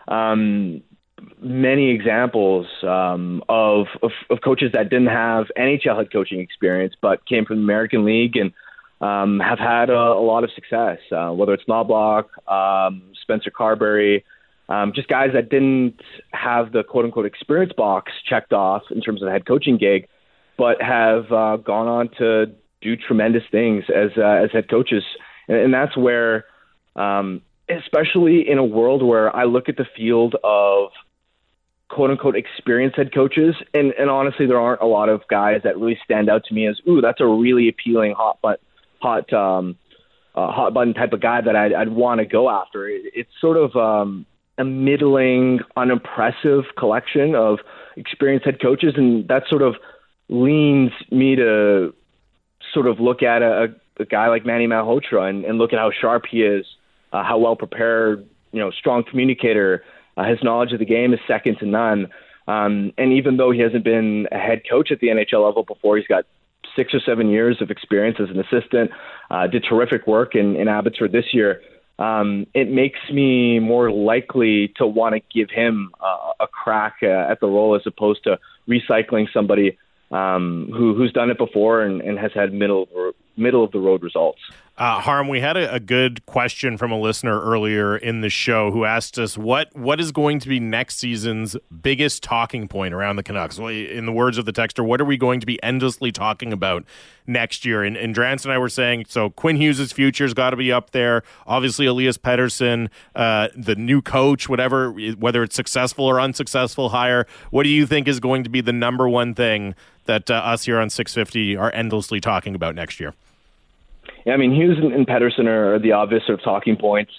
Speaker 3: many examples of coaches that didn't have NHL head coaching experience but came from the American League and have had a lot of success, whether it's Knobloch, Spencer Carberry, just guys that didn't have the quote-unquote experience box checked off in terms of the head coaching gig, but have gone on to do tremendous things as head coaches. And that's where, especially in a world where I look at the field of quote-unquote experienced head coaches, and honestly, there aren't a lot of guys that really stand out to me as, ooh, that's a really appealing hot button type of guy that I'd want to go after. It's sort of a middling, unimpressive collection of experienced head coaches, and that sort of leans me to sort of look at a guy like Manny Malhotra and look at how sharp he is, how well prepared, strong communicator. His knowledge of the game is second to none. And even though he hasn't been a head coach at the NHL level before, he's got 6 or 7 years of experience as an assistant, did terrific work in Abbotsford this year. It makes me more likely to want to give him a crack at the role as opposed to recycling somebody who's done it before and has had middle of the road results.
Speaker 1: Harm, we had a good question from a listener earlier in the show who asked us what is going to be next season's biggest talking point around the Canucks. Well, in the words of the texter, what are we going to be endlessly talking about next year? And Drance and I were saying, so Quinn Hughes' future's got to be up there. Obviously, Elias Pettersson, the new coach, whether it's successful or unsuccessful hire. What do you think is going to be the number one thing that us here on 650 are endlessly talking about next year?
Speaker 3: Yeah, I mean, Hughes and Pettersson are the obvious sort of talking points.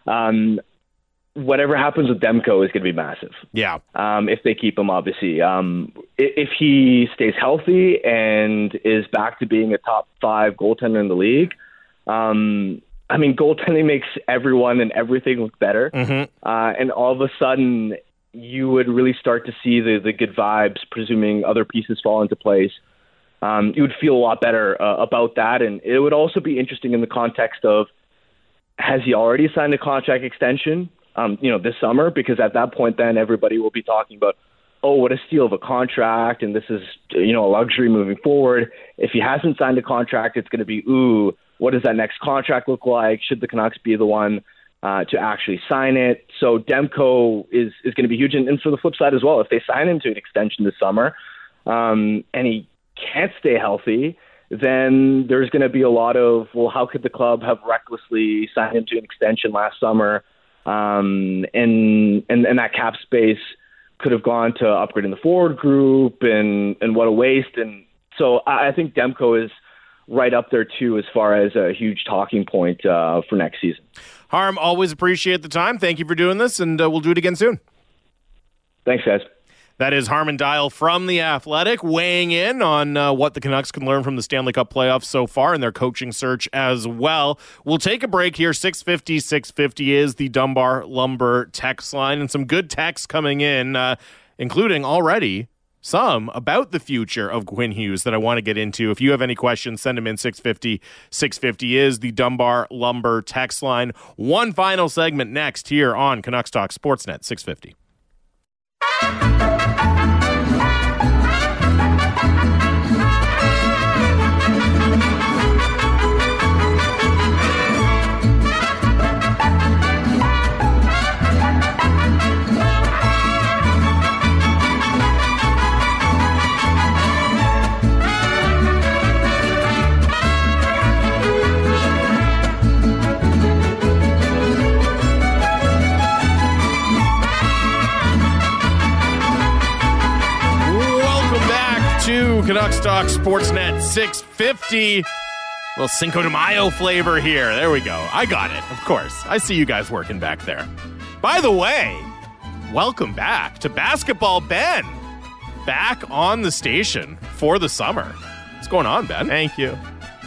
Speaker 3: Whatever happens with Demko is going to be massive. Yeah. If they keep him, obviously. If he stays healthy and is back to being a top 5 goaltender in the league, I mean, goaltending makes everyone and everything look better. Mm-hmm. And all of a sudden, you would really start to see the good vibes, presuming other pieces fall into place. You would feel a lot better about that. And it would also be interesting in the context of, has he already signed a contract extension, this summer? Because at that point, then everybody will be talking about, oh, what a steal of a contract. And this is, a luxury moving forward. If he hasn't signed a contract, it's going to be, ooh, what does that next contract look like? Should the Canucks be the one to actually sign it? So Demko is going to be huge. And for the flip side as well, if they sign him to an extension this summer and he can't stay healthy, then there's going to be a lot of, well, how could the club have recklessly signed him to an extension last summer? And that cap space could have gone to upgrading the forward group, and what a waste. And so I think Demko is right up there too as far as a huge talking point for next season.
Speaker 1: Harm, always appreciate the time. Thank you for doing this, and we'll do it again soon.
Speaker 3: Thanks, guys.
Speaker 1: That is Harman Dayal from The Athletic, weighing in on what the Canucks can learn from the Stanley Cup playoffs so far and their coaching search as well. We'll take a break here. 650 is the Dunbar Lumber text line, and some good texts coming in, including already some about the future of Quinn Hughes that I want to get into. If you have any questions, send them in. 650 is the Dunbar Lumber text line. One final segment next here on Canucks Talk Sportsnet 650. Canucks Talk Sportsnet 650. Little Cinco de Mayo flavor here. There we go. I got it, of course. I see you guys working back there. By the way, welcome back to Basketball Ben. Back on the station for the summer. What's going on, Ben?
Speaker 2: Thank you.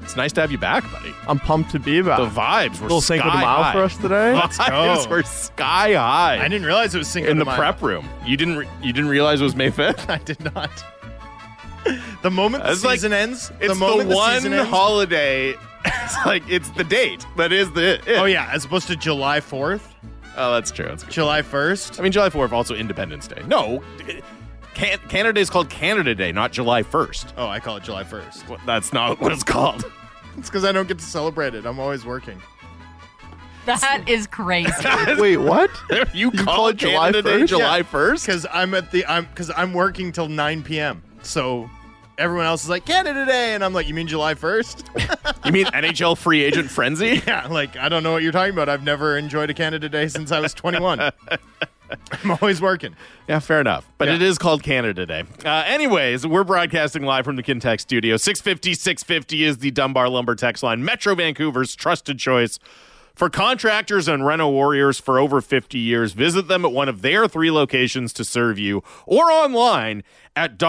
Speaker 1: It's nice to have you back, buddy.
Speaker 4: I'm pumped to be back.
Speaker 1: The vibes were
Speaker 4: Little Cinco de
Speaker 1: sky
Speaker 4: Mayo
Speaker 1: high.
Speaker 4: for us today.
Speaker 2: Let's
Speaker 1: Vibes
Speaker 2: go.
Speaker 1: were sky high.
Speaker 2: I didn't realize it was Cinco
Speaker 1: in
Speaker 2: de
Speaker 1: the
Speaker 2: Mayo.
Speaker 1: prep room. You didn't realize it was May 5th?
Speaker 2: I did not. The moment the
Speaker 1: It's like-
Speaker 2: season ends,
Speaker 1: It's
Speaker 2: moment
Speaker 1: the one
Speaker 2: season ends,
Speaker 1: holiday. It's like it's the date that is it.
Speaker 2: Oh yeah, as opposed to July 4th,
Speaker 1: Oh, that's true. That's good.
Speaker 2: July 1st.
Speaker 1: I mean, July 4th also Independence Day. No, Canada Day is called Canada Day, not July 1st.
Speaker 2: Oh, I call it July 1st.
Speaker 1: Well, that's not what it's called.
Speaker 2: It's because I don't get to celebrate it. I'm always working.
Speaker 5: That is crazy.
Speaker 4: Wait, what?
Speaker 1: You call
Speaker 4: call
Speaker 1: it
Speaker 4: it July
Speaker 1: Canada Day
Speaker 4: 1st?
Speaker 1: July 1st?
Speaker 2: Because I'm working till 9 p.m. So everyone else is like Canada Day, and I'm like, you mean July 1st?
Speaker 1: You mean NHL free agent frenzy?
Speaker 2: Yeah, like I don't know what you're talking about. I've never enjoyed a Canada Day since I was 21. I'm always working.
Speaker 1: Yeah, fair enough. But
Speaker 2: Yeah.
Speaker 1: it is called Canada Day. Anyways, we're broadcasting live from the Kintech studio. 650-650 is the Dunbar Lumber text line. Metro Vancouver's trusted choice for contractors and reno warriors for over 50 years. Visit them at one of their 3 locations to serve you or online at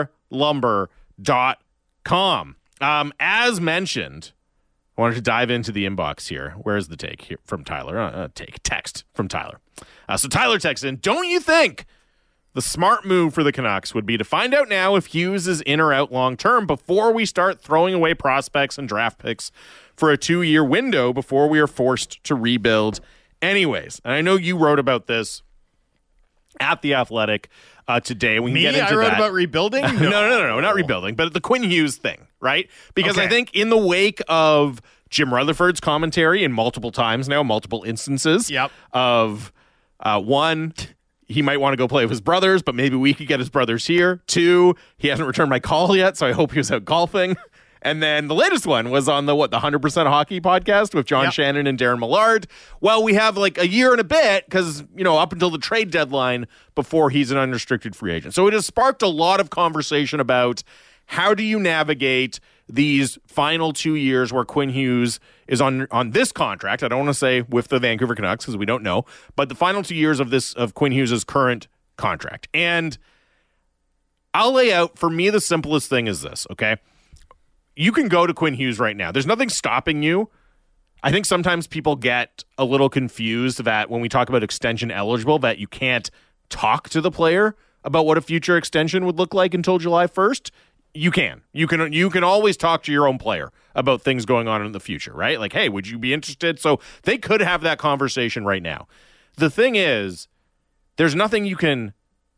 Speaker 1: dunbarlumber.com. As mentioned, I wanted to dive into the inbox here. Where's the take here from Tyler? Text from Tyler. So Tyler texts in, don't you think the smart move for the Canucks would be to find out now if Hughes is in or out long term before we start throwing away prospects and draft picks for a 2-year window before we are forced to rebuild anyways? And I know you wrote about this at The Athletic today. We can
Speaker 2: Me?
Speaker 1: get into
Speaker 2: I wrote
Speaker 1: that.
Speaker 2: about rebuilding?
Speaker 1: No, not rebuilding, but the Quinn Hughes thing, right? Because I
Speaker 2: Okay.
Speaker 1: think in the wake of Jim Rutherford's commentary in multiple times now, multiple instances
Speaker 2: Yep.
Speaker 1: of one, he might want to go play with his brothers, but maybe we could get his brothers here. 2, he hasn't returned my call yet, so I hope he was out golfing. And then the latest one was on the 100% Hockey podcast with John
Speaker 2: Yep.
Speaker 1: Shannon and Darren Millard. Well, we have like a year and a bit because, up until the trade deadline before he's an unrestricted free agent. So it has sparked a lot of conversation about how do you navigate these final 2 years where Quinn Hughes is on this contract. I don't want to say with the Vancouver Canucks because we don't know, but the final 2 years of Quinn Hughes' current contract. And I'll lay out, for me, the simplest thing is this, okay? You can go to Quinn Hughes right now. There's nothing stopping you. I think sometimes people get a little confused that when we talk about extension eligible, that you can't talk to the player about what a future extension would look like until July 1st. You can. You can always talk to your own player about things going on in the future, right? Like, hey, would you be interested? So they could have that conversation right now. The thing is, there's nothing you can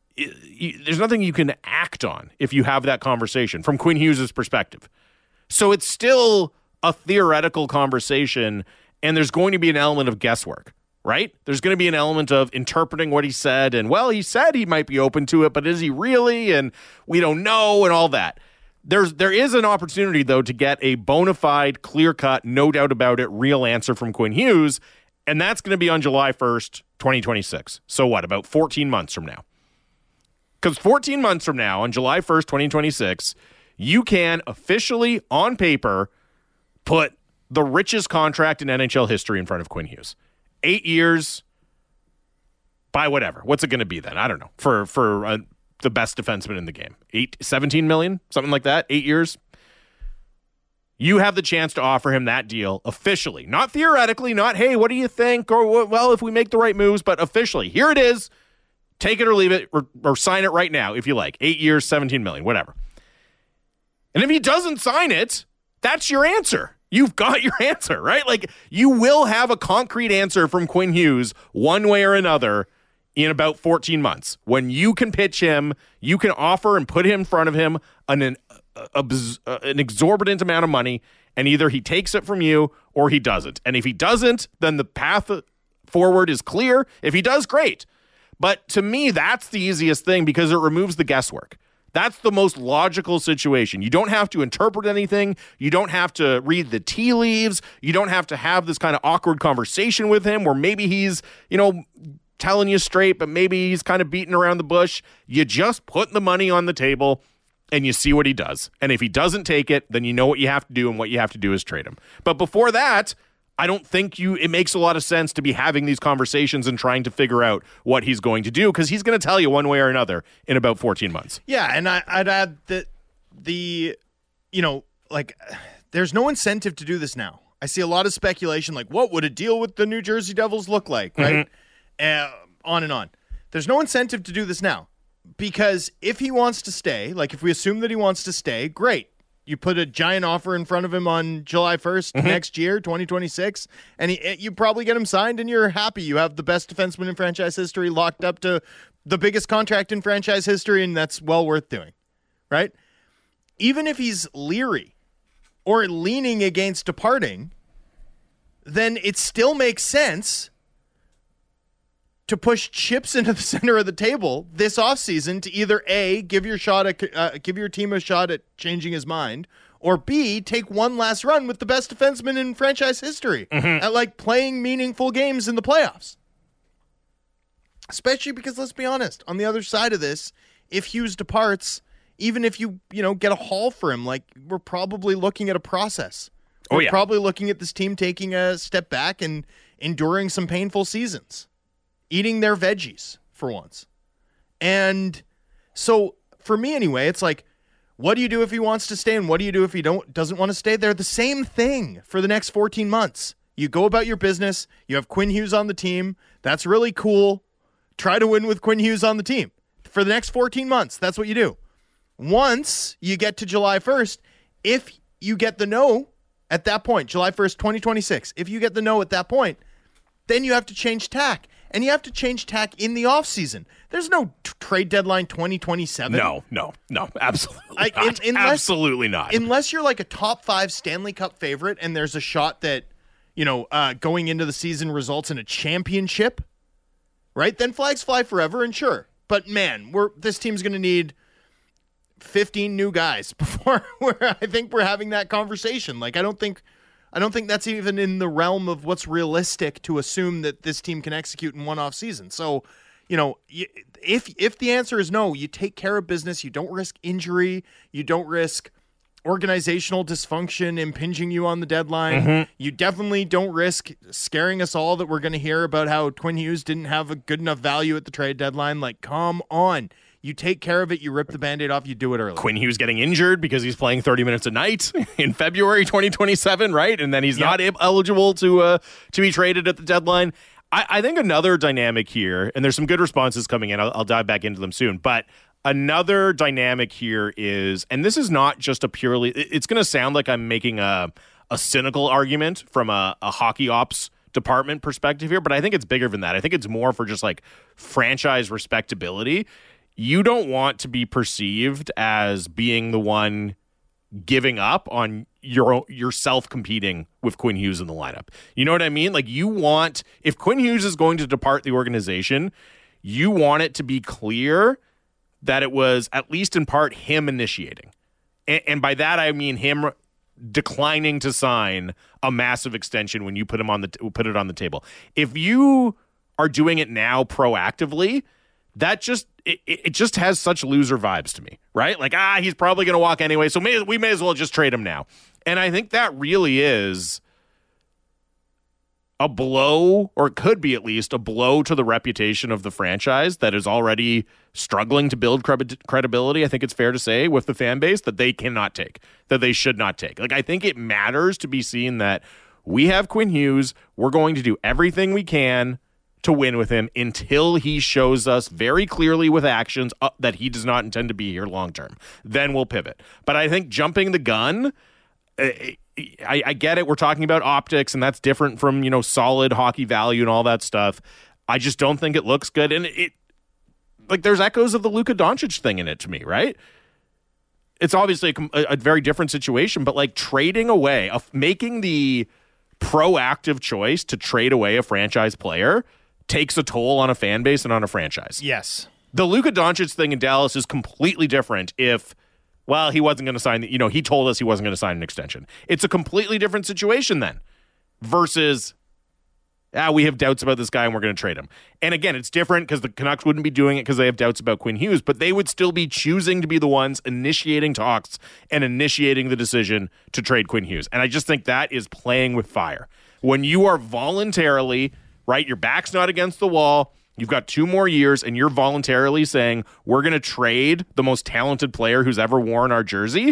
Speaker 1: act on if you have that conversation from Quinn Hughes' perspective. So it's still a theoretical conversation, and there's going to be an element of guesswork, right? There's going to be an element of interpreting what he said, and, well, he said he might be open to it, but is he really? And we don't know, and all that. There is an opportunity, though, to get a bona fide, clear-cut, no doubt about it, real answer from Quinn Hughes, and that's going to be on July 1st, 2026. So what, about 14 months from now? Because 14 months from now, on July 1st, 2026, you can officially, on paper, put the richest contract in NHL history in front of Quinn Hughes. 8 years by whatever. What's it going to be then? I don't know. For the best defenseman in the game. 17 million? Something like that? 8 years? You have the chance to offer him that deal officially. Not theoretically, not, hey, what do you think? Or, well, if we make the right moves, but officially. Here it is. Take it or leave it, or sign it right now if you like. 8 years, 17 million, whatever. And if he doesn't sign it, that's your answer. You've got your answer, right? Like, you will have a concrete answer from Quinn Hughes one way or another in about 14 months. When you can pitch him, you can offer and put him in front of him an exorbitant amount of money, and either he takes it from you or he doesn't. And if he doesn't, then the path forward is clear. If he does, great. But to me, that's the easiest thing because it removes the guesswork. That's the most logical situation. You don't have to interpret anything. You don't have to read the tea leaves. You don't have to have this kind of awkward conversation with him where maybe he's, telling you straight, but maybe he's kind of beating around the bush. You just put the money on the table and you see what he does. And if he doesn't take it, then you know what you have to do, and what you have to do is trade him. But before that, I don't think it makes a lot of sense to be having these conversations and trying to figure out what he's going to do, because he's going to tell you one way or another in about 14 months.
Speaker 2: Yeah, and I'd add that there's no incentive to do this now. I see a lot of speculation, like what would a deal with the New Jersey Devils look like, right? On and on. There's no incentive to do this now because if he wants to stay, like if we assume that he wants to stay, great. You put a giant offer in front of him on July 1st next year, 2026, and you probably get him signed and you're happy. You have the best defenseman in franchise history locked up to the biggest contract in franchise history, and that's well worth doing, right? Even if he's leery or leaning against departing, then it still makes sense to push chips into the center of the table this offseason to either A, give your team a shot at changing his mind, or B, take one last run with the best defenseman in franchise history at like playing meaningful games in the playoffs. Especially because, let's be honest, on the other side of this, if Hughes departs, even if you get a haul for him, like we're probably looking at a process. We're probably looking at this team taking a step back and enduring some painful seasons. Eating their veggies for once. And so for me anyway, it's like, what do you do if he wants to stay and what do you do if he doesn't want to stay? They're the same thing for the next 14 months. You go about your business. You have Quinn Hughes on the team. That's really cool. Try to win with Quinn Hughes on the team. For the next 14 months, that's what you do. Once you get to July 1st, if you get the no at that point, July 1st, 2026, if you get the no at that point, then you have to change tack. And you have to change tack in the offseason. There's no trade deadline 2027.
Speaker 1: No, absolutely not. Absolutely not.
Speaker 2: Unless you're like a top 5 Stanley Cup favorite and there's a shot that, going into the season results in a championship, right? Then flags fly forever and sure. But man, this team's going to need 15 new guys before I think we're having that conversation. Like, I don't think that's even in the realm of what's realistic to assume that this team can execute in one off season. So, if the answer is no, you take care of business. You don't risk injury. You don't risk organizational dysfunction impinging you on the deadline. You definitely don't risk scaring us all that we're going to hear about how Quinn Hughes didn't have a good enough value at the trade deadline. Like, come on. You take care of it. You rip the Band-Aid off. You do it early.
Speaker 1: Quinn Hughes getting injured because he's playing 30 minutes a night in February 2027, right? And then he's not eligible to be traded at the deadline. I think another dynamic here, and there's some good responses coming in. I'll dive back into them soon. But another dynamic here is, and this is not just a purely, it's going to sound like I'm making a cynical argument from a hockey ops department perspective here, but I think it's bigger than that. I think it's more for just like franchise respectability. You don't want to be perceived as being the one giving up on yourself competing with Quinn Hughes in the lineup. You know what I mean? Like, you want, if Quinn Hughes is going to depart the organization, you want it to be clear that it was at least in part him initiating. And by that, I mean him declining to sign a massive extension when you put it on the table. If you are doing it now proactively, that just it just has such loser vibes to me, right? Like, he's probably going to walk anyway, so we may as well just trade him now. And I think that really is a blow, or it could be at least a blow to the reputation of the franchise that is already struggling to build credibility. I think it's fair to say with the fan base that they cannot take, that they should not take. Like, I think it matters to be seen that we have Quinn Hughes. We're going to do everything we can to win with him until he shows us very clearly with actions that he does not intend to be here long term. Then we'll pivot. But I think jumping the gun, I get it. We're talking about optics, and that's different from, solid hockey value and all that stuff. I just don't think it looks good. And there's echoes of the Luka Doncic thing in it to me, right? It's obviously a very different situation, but like trading away, making the proactive choice to trade away a franchise player takes a toll on a fan base and on a franchise.
Speaker 2: Yes.
Speaker 1: The Luka Doncic thing in Dallas is completely different if, he wasn't going to sign, he told us he wasn't going to sign an extension. It's a completely different situation then versus, we have doubts about this guy and we're going to trade him. And again, it's different because the Canucks wouldn't be doing it because they have doubts about Quinn Hughes, but they would still be choosing to be the ones initiating talks and initiating the decision to trade Quinn Hughes. And I just think that is playing with fire. When you are voluntarily, right, your back's not against the wall, you've got 2 more years, and you're voluntarily saying, we're going to trade the most talented player who's ever worn our jersey,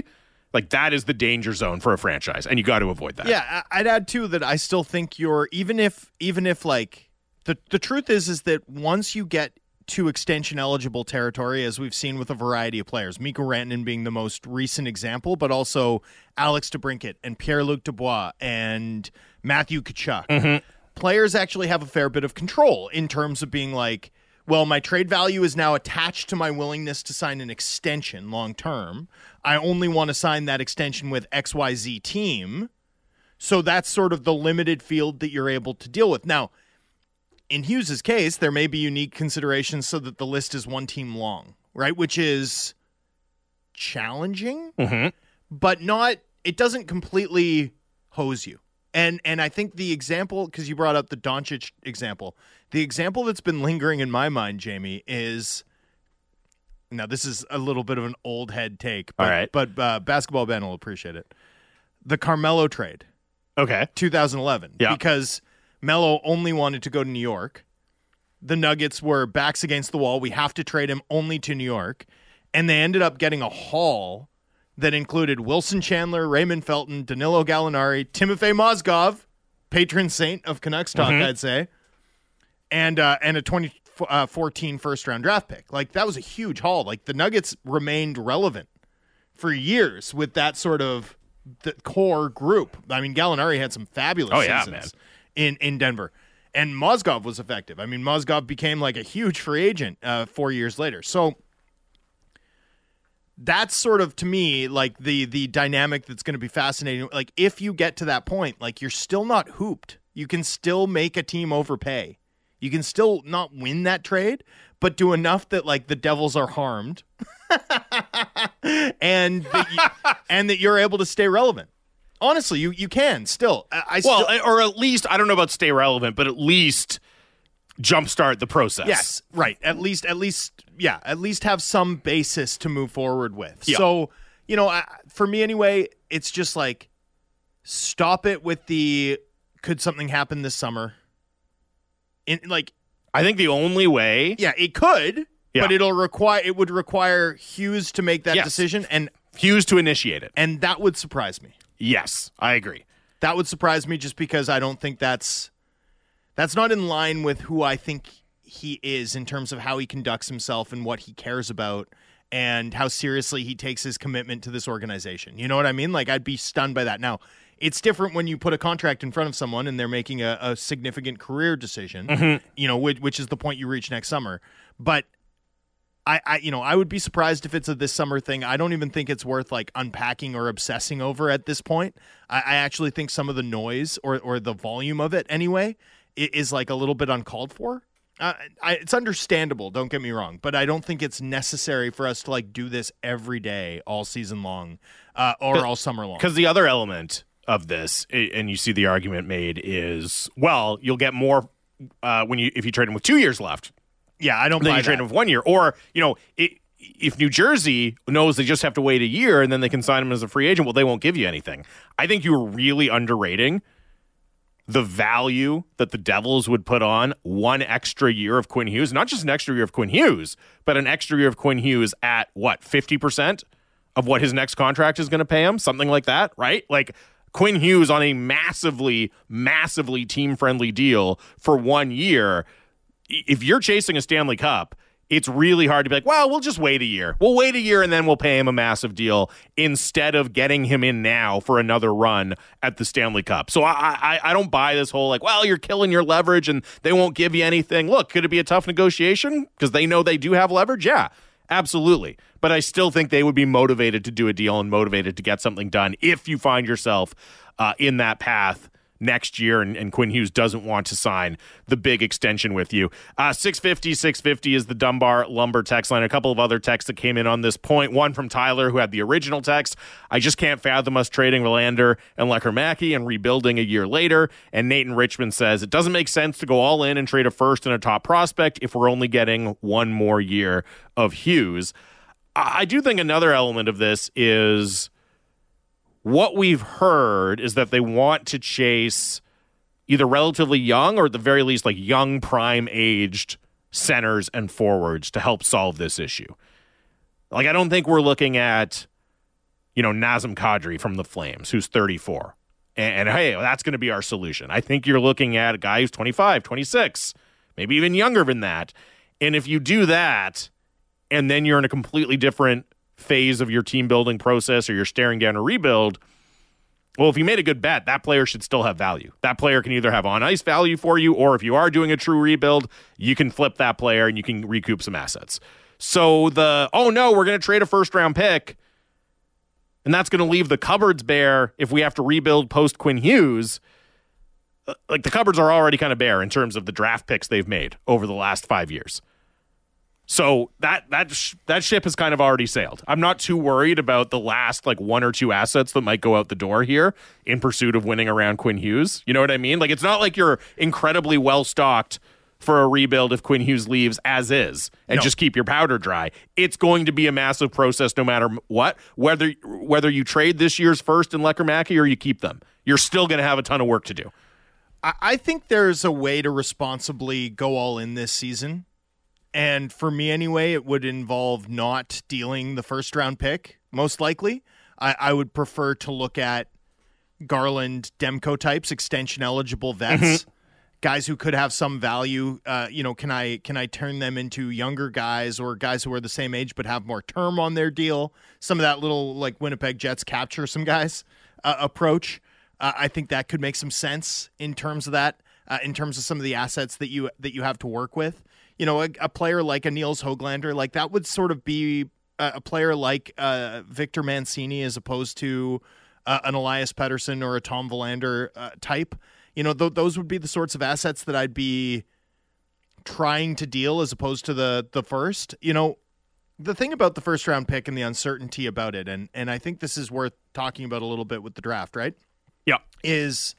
Speaker 1: Like, that is the danger zone for a franchise, and you got to avoid that.
Speaker 2: Yeah, I'd add too that I still think you're even if like the truth is that once you get to extension eligible territory, as we've seen with a variety of players, Mikko Rantanen being the most recent example, but also Alex DeBrincat and Pierre-Luc Dubois and Matthew Tkachuk. Players actually have a fair bit of control in terms of being like, well, my trade value is now attached to my willingness to sign an extension long term. I only want to sign that extension with XYZ team. So that's sort of the limited field that you're able to deal with. Now, in Hughes' case, there may be unique considerations so that the list is one team long, right? Which is challenging, but not, it doesn't completely hose you. And I think the example, because you brought up the Doncic example, the example that's been lingering in my mind, Jamie, is, now this is a little bit of an old head take, but,
Speaker 1: all right,
Speaker 2: but Basketball Ben will appreciate it. The Carmelo trade.
Speaker 1: Okay.
Speaker 2: 2011.
Speaker 1: Yeah.
Speaker 2: Because Melo only wanted to go to New York. The Nuggets were backs against the wall. We have to trade him only to New York. And they ended up getting a haul that included Wilson Chandler, Raymond Felton, Danilo Gallinari, Timofey Mozgov, patron saint of Canucks talk, I'd say, and a 2014 first-round draft pick. Like, that was a huge haul. Like, the Nuggets remained relevant for years with that sort of the core group. I mean, Gallinari had some fabulous seasons in Denver. And Mozgov was effective. I mean, Mozgov became like a huge free agent 4 years later. So that's sort of, to me, like the dynamic that's going to be fascinating. Like, if you get to that point, like, you're still not hooped. You can still make a team overpay. You can still not win that trade, but do enough that, like, the Devils are harmed and that you're able to stay relevant. Honestly, you can still.
Speaker 1: Or at least, I don't know about stay relevant, but at least jumpstart the process.
Speaker 2: Yes, right. At least have some basis to move forward with.
Speaker 1: Yeah.
Speaker 2: So, for me anyway, it's just like, stop it with the, could something happen this summer?
Speaker 1: I think the only way.
Speaker 2: Yeah, it could, but it would require Hughes to make that
Speaker 1: Yes.
Speaker 2: decision, and
Speaker 1: Hughes to initiate it.
Speaker 2: and that would surprise me.
Speaker 1: Yes, I agree.
Speaker 2: That would surprise me just because I don't think that's not in line with who I think he is in terms of how he conducts himself and what he cares about and how seriously he takes his commitment to this organization. You know what I mean? Like, I'd be stunned by that. Now, it's different when you put a contract in front of someone and they're making a significant career decision, which is the point you reach next summer. But I would be surprised if it's a this summer thing. I don't even think it's worth like unpacking or obsessing over at this point. I actually think some of the noise or the volume of it anyway is like a little bit uncalled for. It's understandable, don't get me wrong, but I don't think it's necessary for us to like do this every day, all season long, or all summer long.
Speaker 1: Because the other element of this, and you see the argument made, is, well, you'll get more if you trade him with 2 years left.
Speaker 2: Yeah, I don't
Speaker 1: Then
Speaker 2: buy
Speaker 1: you trade
Speaker 2: that.
Speaker 1: him with 1 year. Or, if New Jersey knows they just have to wait a year and then they can sign him as a free agent, well, they won't give you anything. I think you're really underrating the value that the Devils would put on one extra year of Quinn Hughes. Not just an extra year of Quinn Hughes, but an extra year of Quinn Hughes at, 50% of what his next contract is going to pay him? Something like that, right? Like, Quinn Hughes on a massively, massively team-friendly deal for 1 year. If you're chasing a Stanley Cup, it's really hard to be like, well, we'll just wait a year. We'll wait a year and then we'll pay him a massive deal instead of getting him in now for another run at the Stanley Cup. So I don't buy this whole like, well, you're killing your leverage and they won't give you anything. Look, could it be a tough negotiation because they know they do have leverage? Yeah, absolutely. But I still think they would be motivated to do a deal and motivated to get something done if you find yourself in that path next year and Quinn Hughes doesn't want to sign the big extension with you. 650 is the Dunbar Lumber text line. A couple of other texts that came in on this point. One from Tyler, who had the original text. I just can't fathom us trading Relander and Lecker-Mackey and rebuilding a year later. And Nathan Richmond says, it doesn't make sense to go all in and trade a first and a top prospect if we're only getting one more year of Hughes. I do think another element of this is what we've heard is that they want to chase either relatively young or at the very least like young prime aged centers and forwards to help solve this issue. Like, I don't think we're looking at, Nazem Kadri from the Flames, who's 34. And hey, that's going to be our solution. I think you're looking at a guy who's 25, 26, maybe even younger than that. And if you do that, and then you're in a completely different phase of your team building process or you're staring down a rebuild, well, if you made a good bet, that player should still have value. That player can either have on-ice value for you, or if you are doing a true rebuild, you can flip that player and you can recoup some assets. So we're going to trade a first-round pick, and that's going to leave the cupboards bare if we have to rebuild post-Quinn Hughes. Like, the cupboards are already kind of bare in terms of the draft picks they've made over the last 5 years. So that ship has kind of already sailed. I'm not too worried about the last one or two assets that might go out the door here in pursuit of winning around Quinn Hughes. You know what I mean? It's not like you're incredibly well stocked for a rebuild if Quinn Hughes leaves as is and just keep your powder dry. It's going to be a massive process no matter what. Whether you trade this year's first in Lekkerimäki or you keep them, you're still going to have a ton of work to do.
Speaker 2: I think there's a way to responsibly go all in this season. And for me anyway, it would involve not dealing the first-round pick, most likely. I would prefer to look at Garland, Demko types, extension-eligible vets, guys who could have some value. Can I turn them into younger guys or guys who are the same age but have more term on their deal? Some of that little, Winnipeg Jets capture some guys approach. I think that could make some sense in terms of that, in terms of some of the assets that you have to work with. A player like a Niels Höglander, that would sort of be a player like Victor Mancini as opposed to an Elias Pettersson or a Tom Verlander type. Those would be the sorts of assets that I'd be trying to deal as opposed to the first. The thing about the first round pick and the uncertainty about it, and I think this is worth talking about a little bit with the draft, right?
Speaker 1: Yeah.
Speaker 2: Is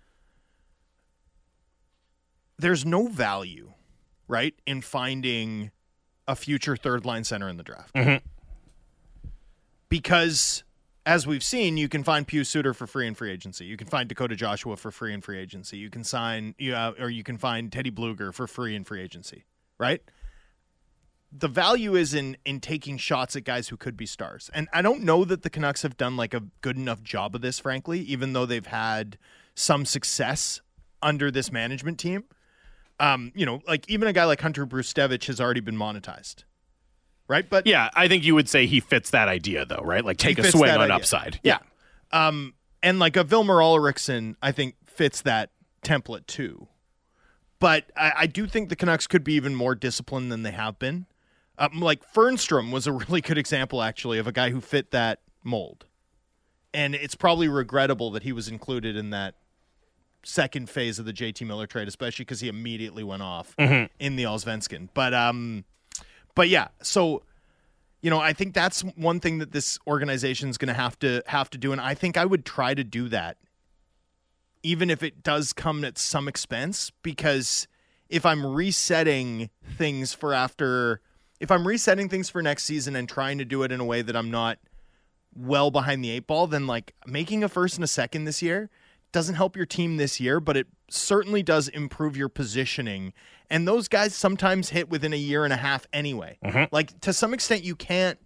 Speaker 2: there's no value, right, in finding a future third-line center in the draft.
Speaker 1: Mm-hmm.
Speaker 2: Because, as we've seen, you can find Pius Suter for free in free agency. You can find Dakota Joshua for free in free agency. You can you can find Teddy Bluger for free in free agency, right? The value is in taking shots at guys who could be stars. And I don't know that the Canucks have done a good enough job of this, frankly, even though they've had some success under this management team. Even a guy like Hunter Brustevich has already been monetized, right? But
Speaker 1: yeah, I think you would say he fits that idea, though, right? Take a swing on upside.
Speaker 2: Yeah. And a Vilmer Ulrichsen, I think, fits that template too. But I do think the Canucks could be even more disciplined than they have been. Fernstrom was a really good example, actually, of a guy who fit that mold. And it's probably regrettable that he was included in that second phase of the JT Miller trade, especially because he immediately went off in the Allsvenskan. But yeah, so I think that's one thing that this organization is going to have to do, and I think I would try to do that, even if it does come at some expense. Because if I'm resetting things for next season and trying to do it in a way that I'm not well behind the eight ball, then making a first and a second this year doesn't help your team this year, but it certainly does improve your positioning. And those guys sometimes hit within a year and a half anyway. Mm-hmm. To some extent, you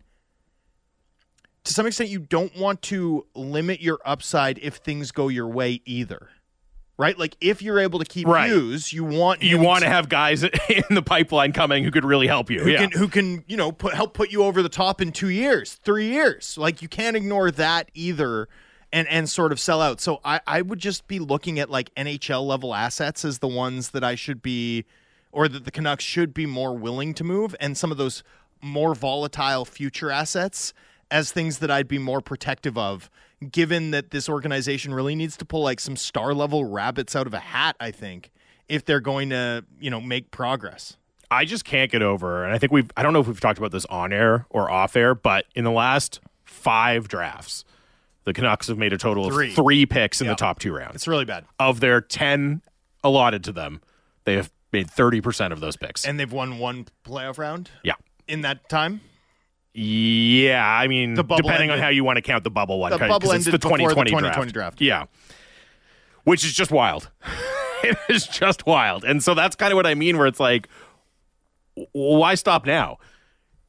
Speaker 2: don't want to limit your upside if things go your way either. Right? If you're able to keep Hughes, you want
Speaker 1: to have guys in the pipeline coming who could really help you.
Speaker 2: Who can help put you over the top in 2 years, 3 years. You can't ignore that either. And sort of sell out. So I would just be looking at NHL level assets as the ones that I should be, or that the Canucks should be more willing to move, and some of those more volatile future assets as things that I'd be more protective of, given that this organization really needs to pull some star level rabbits out of a hat, I think, if they're going to, make progress.
Speaker 1: I just can't get over, and I think I don't know if we've talked about this on air or off air, but in the last 5 drafts, the Canucks have made a total of 3 picks in the top 2 rounds.
Speaker 2: It's really bad.
Speaker 1: Of their 10 allotted to them, they have made 30% of those picks.
Speaker 2: And they've won 1 playoff round?
Speaker 1: Yeah.
Speaker 2: In that time?
Speaker 1: Yeah, I mean, depending on how you want to count the bubble one.
Speaker 2: The bubble ended
Speaker 1: the
Speaker 2: 2020 draft.
Speaker 1: Yeah. Which is just wild. It is just wild. And so that's kind of what I mean, where it's why stop now?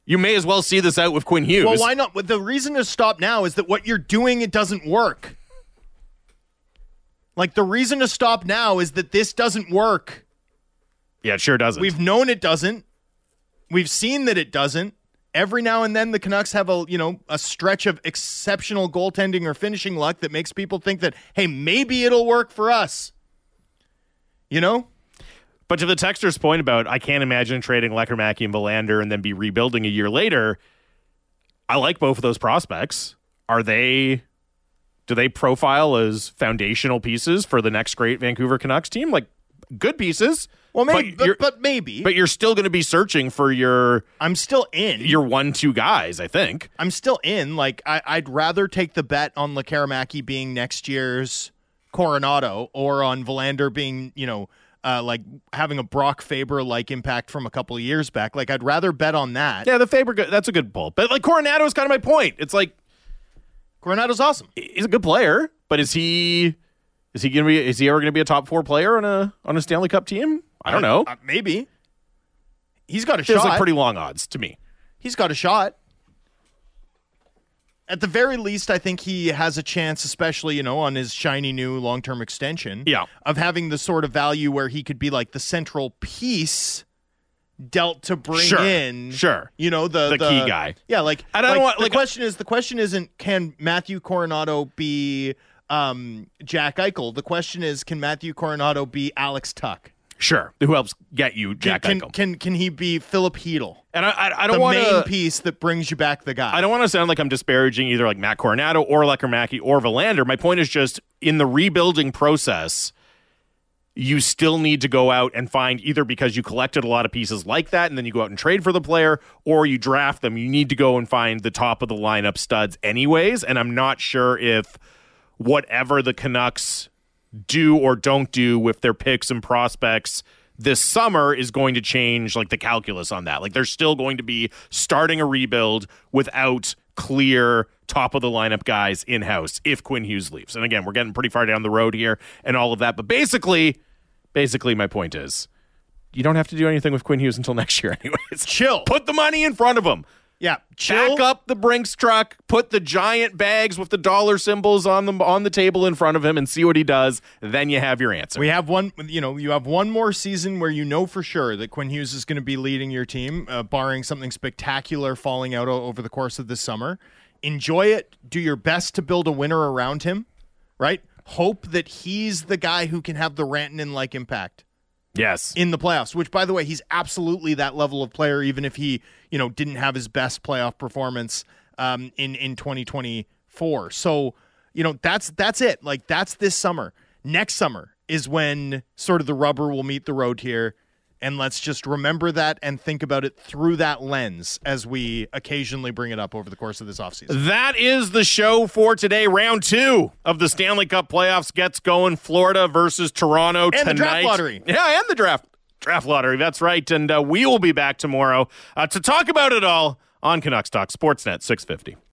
Speaker 1: You may as well see this out with Quinn Hughes.
Speaker 2: Well, why not? The reason to stop now is that what you're doing, it doesn't work. Like, the reason to stop now is that this doesn't work.
Speaker 1: Yeah, it sure doesn't.
Speaker 2: We've known it doesn't. We've seen that it doesn't. Every now and then the Canucks have a stretch of exceptional goaltending or finishing luck that makes people think that, hey, maybe it'll work for us. You know?
Speaker 1: But to the texter's point about I can't imagine trading Lekkerimäki and Verlander and then be rebuilding a year later, I like both of those prospects. Do they profile as foundational pieces for the next great Vancouver Canucks team? Like, good pieces.
Speaker 2: Well, maybe, but maybe.
Speaker 1: But you're still going to be searching for
Speaker 2: I'm still in.
Speaker 1: your 1-2 guys, I think.
Speaker 2: I'm still in. Like, I'd rather take the bet on Lekkerimäki being next year's Coronado or on Verlander being, like having a Brock Faber-like impact from a couple of years back. Like, I'd rather bet on that.
Speaker 1: Yeah, the Faber, that's a good pull. But, like, Coronado is kind of my point. It's like,
Speaker 2: Coronado's awesome.
Speaker 1: he's a good player, but is he ever gonna be a top 4 player on a Stanley Cup team? I don't know.
Speaker 2: Maybe. He's got a
Speaker 1: Feels
Speaker 2: shot.
Speaker 1: like pretty long odds to me.
Speaker 2: He's got a shot. At the very least, I think he has a chance, especially, on his shiny new long-term extension, of having the sort of value where he could be like the central piece dealt to bring in, the
Speaker 1: key guy.
Speaker 2: Yeah, like,
Speaker 1: I don't want,
Speaker 2: the question isn't can Matthew Coronado be Jack Eichel? The question is, can Matthew Coronado be Alex Tuck?
Speaker 1: Sure. Who helps get you Jack Eichel?
Speaker 2: Can he be Philip Hedl?
Speaker 1: And I don't
Speaker 2: want
Speaker 1: want
Speaker 2: the main piece that brings you back the guy.
Speaker 1: I don't want to sound like I'm disparaging either like Matt Coronado or Lekkerimäki or Verlander. My point is just in the rebuilding process, you still need to go out and find either because you collected a lot of pieces like that and then you go out and trade for the player or you draft them. You need to go and find the top of the lineup studs anyways. And I'm not sure if whatever the Canucks do or don't do with their picks and prospects this summer is going to change like the calculus on that. Like they're still going to be starting a rebuild without clear top of the lineup guys in-house if Quinn Hughes leaves. And again, we're getting pretty far down the road here and all of that. But basically my point is you don't have to do anything with Quinn Hughes until next year anyways.
Speaker 2: Chill.
Speaker 1: Put the money in front of him.
Speaker 2: Yeah, chill.
Speaker 1: Back up the Brinks truck, put the giant bags with the dollar symbols on the table in front of him and see what he does. Then you have your answer.
Speaker 2: We have you have one more season where you know for sure that Quinn Hughes is going to be leading your team, barring something spectacular falling out over the course of this summer. Enjoy it. Do your best to build a winner around him, right? Hope that he's the guy who can have the Rantanen-like impact.
Speaker 1: Yes.
Speaker 2: In the playoffs, which, by the way, he's absolutely that level of player, even if he, didn't have his best playoff performance in 2024. So, that's it. Like, that's this summer. Next summer is when sort of the rubber will meet the road here. And let's just remember that and think about it through that lens as we occasionally bring it up over the course of this offseason.
Speaker 1: That is the show for today. Round 2 of the Stanley Cup playoffs gets going. Florida versus Toronto tonight.
Speaker 2: And the draft lottery.
Speaker 1: Yeah, and the draft lottery. That's right. And we will be back tomorrow to talk about it all on Canucks Talk Sportsnet 650.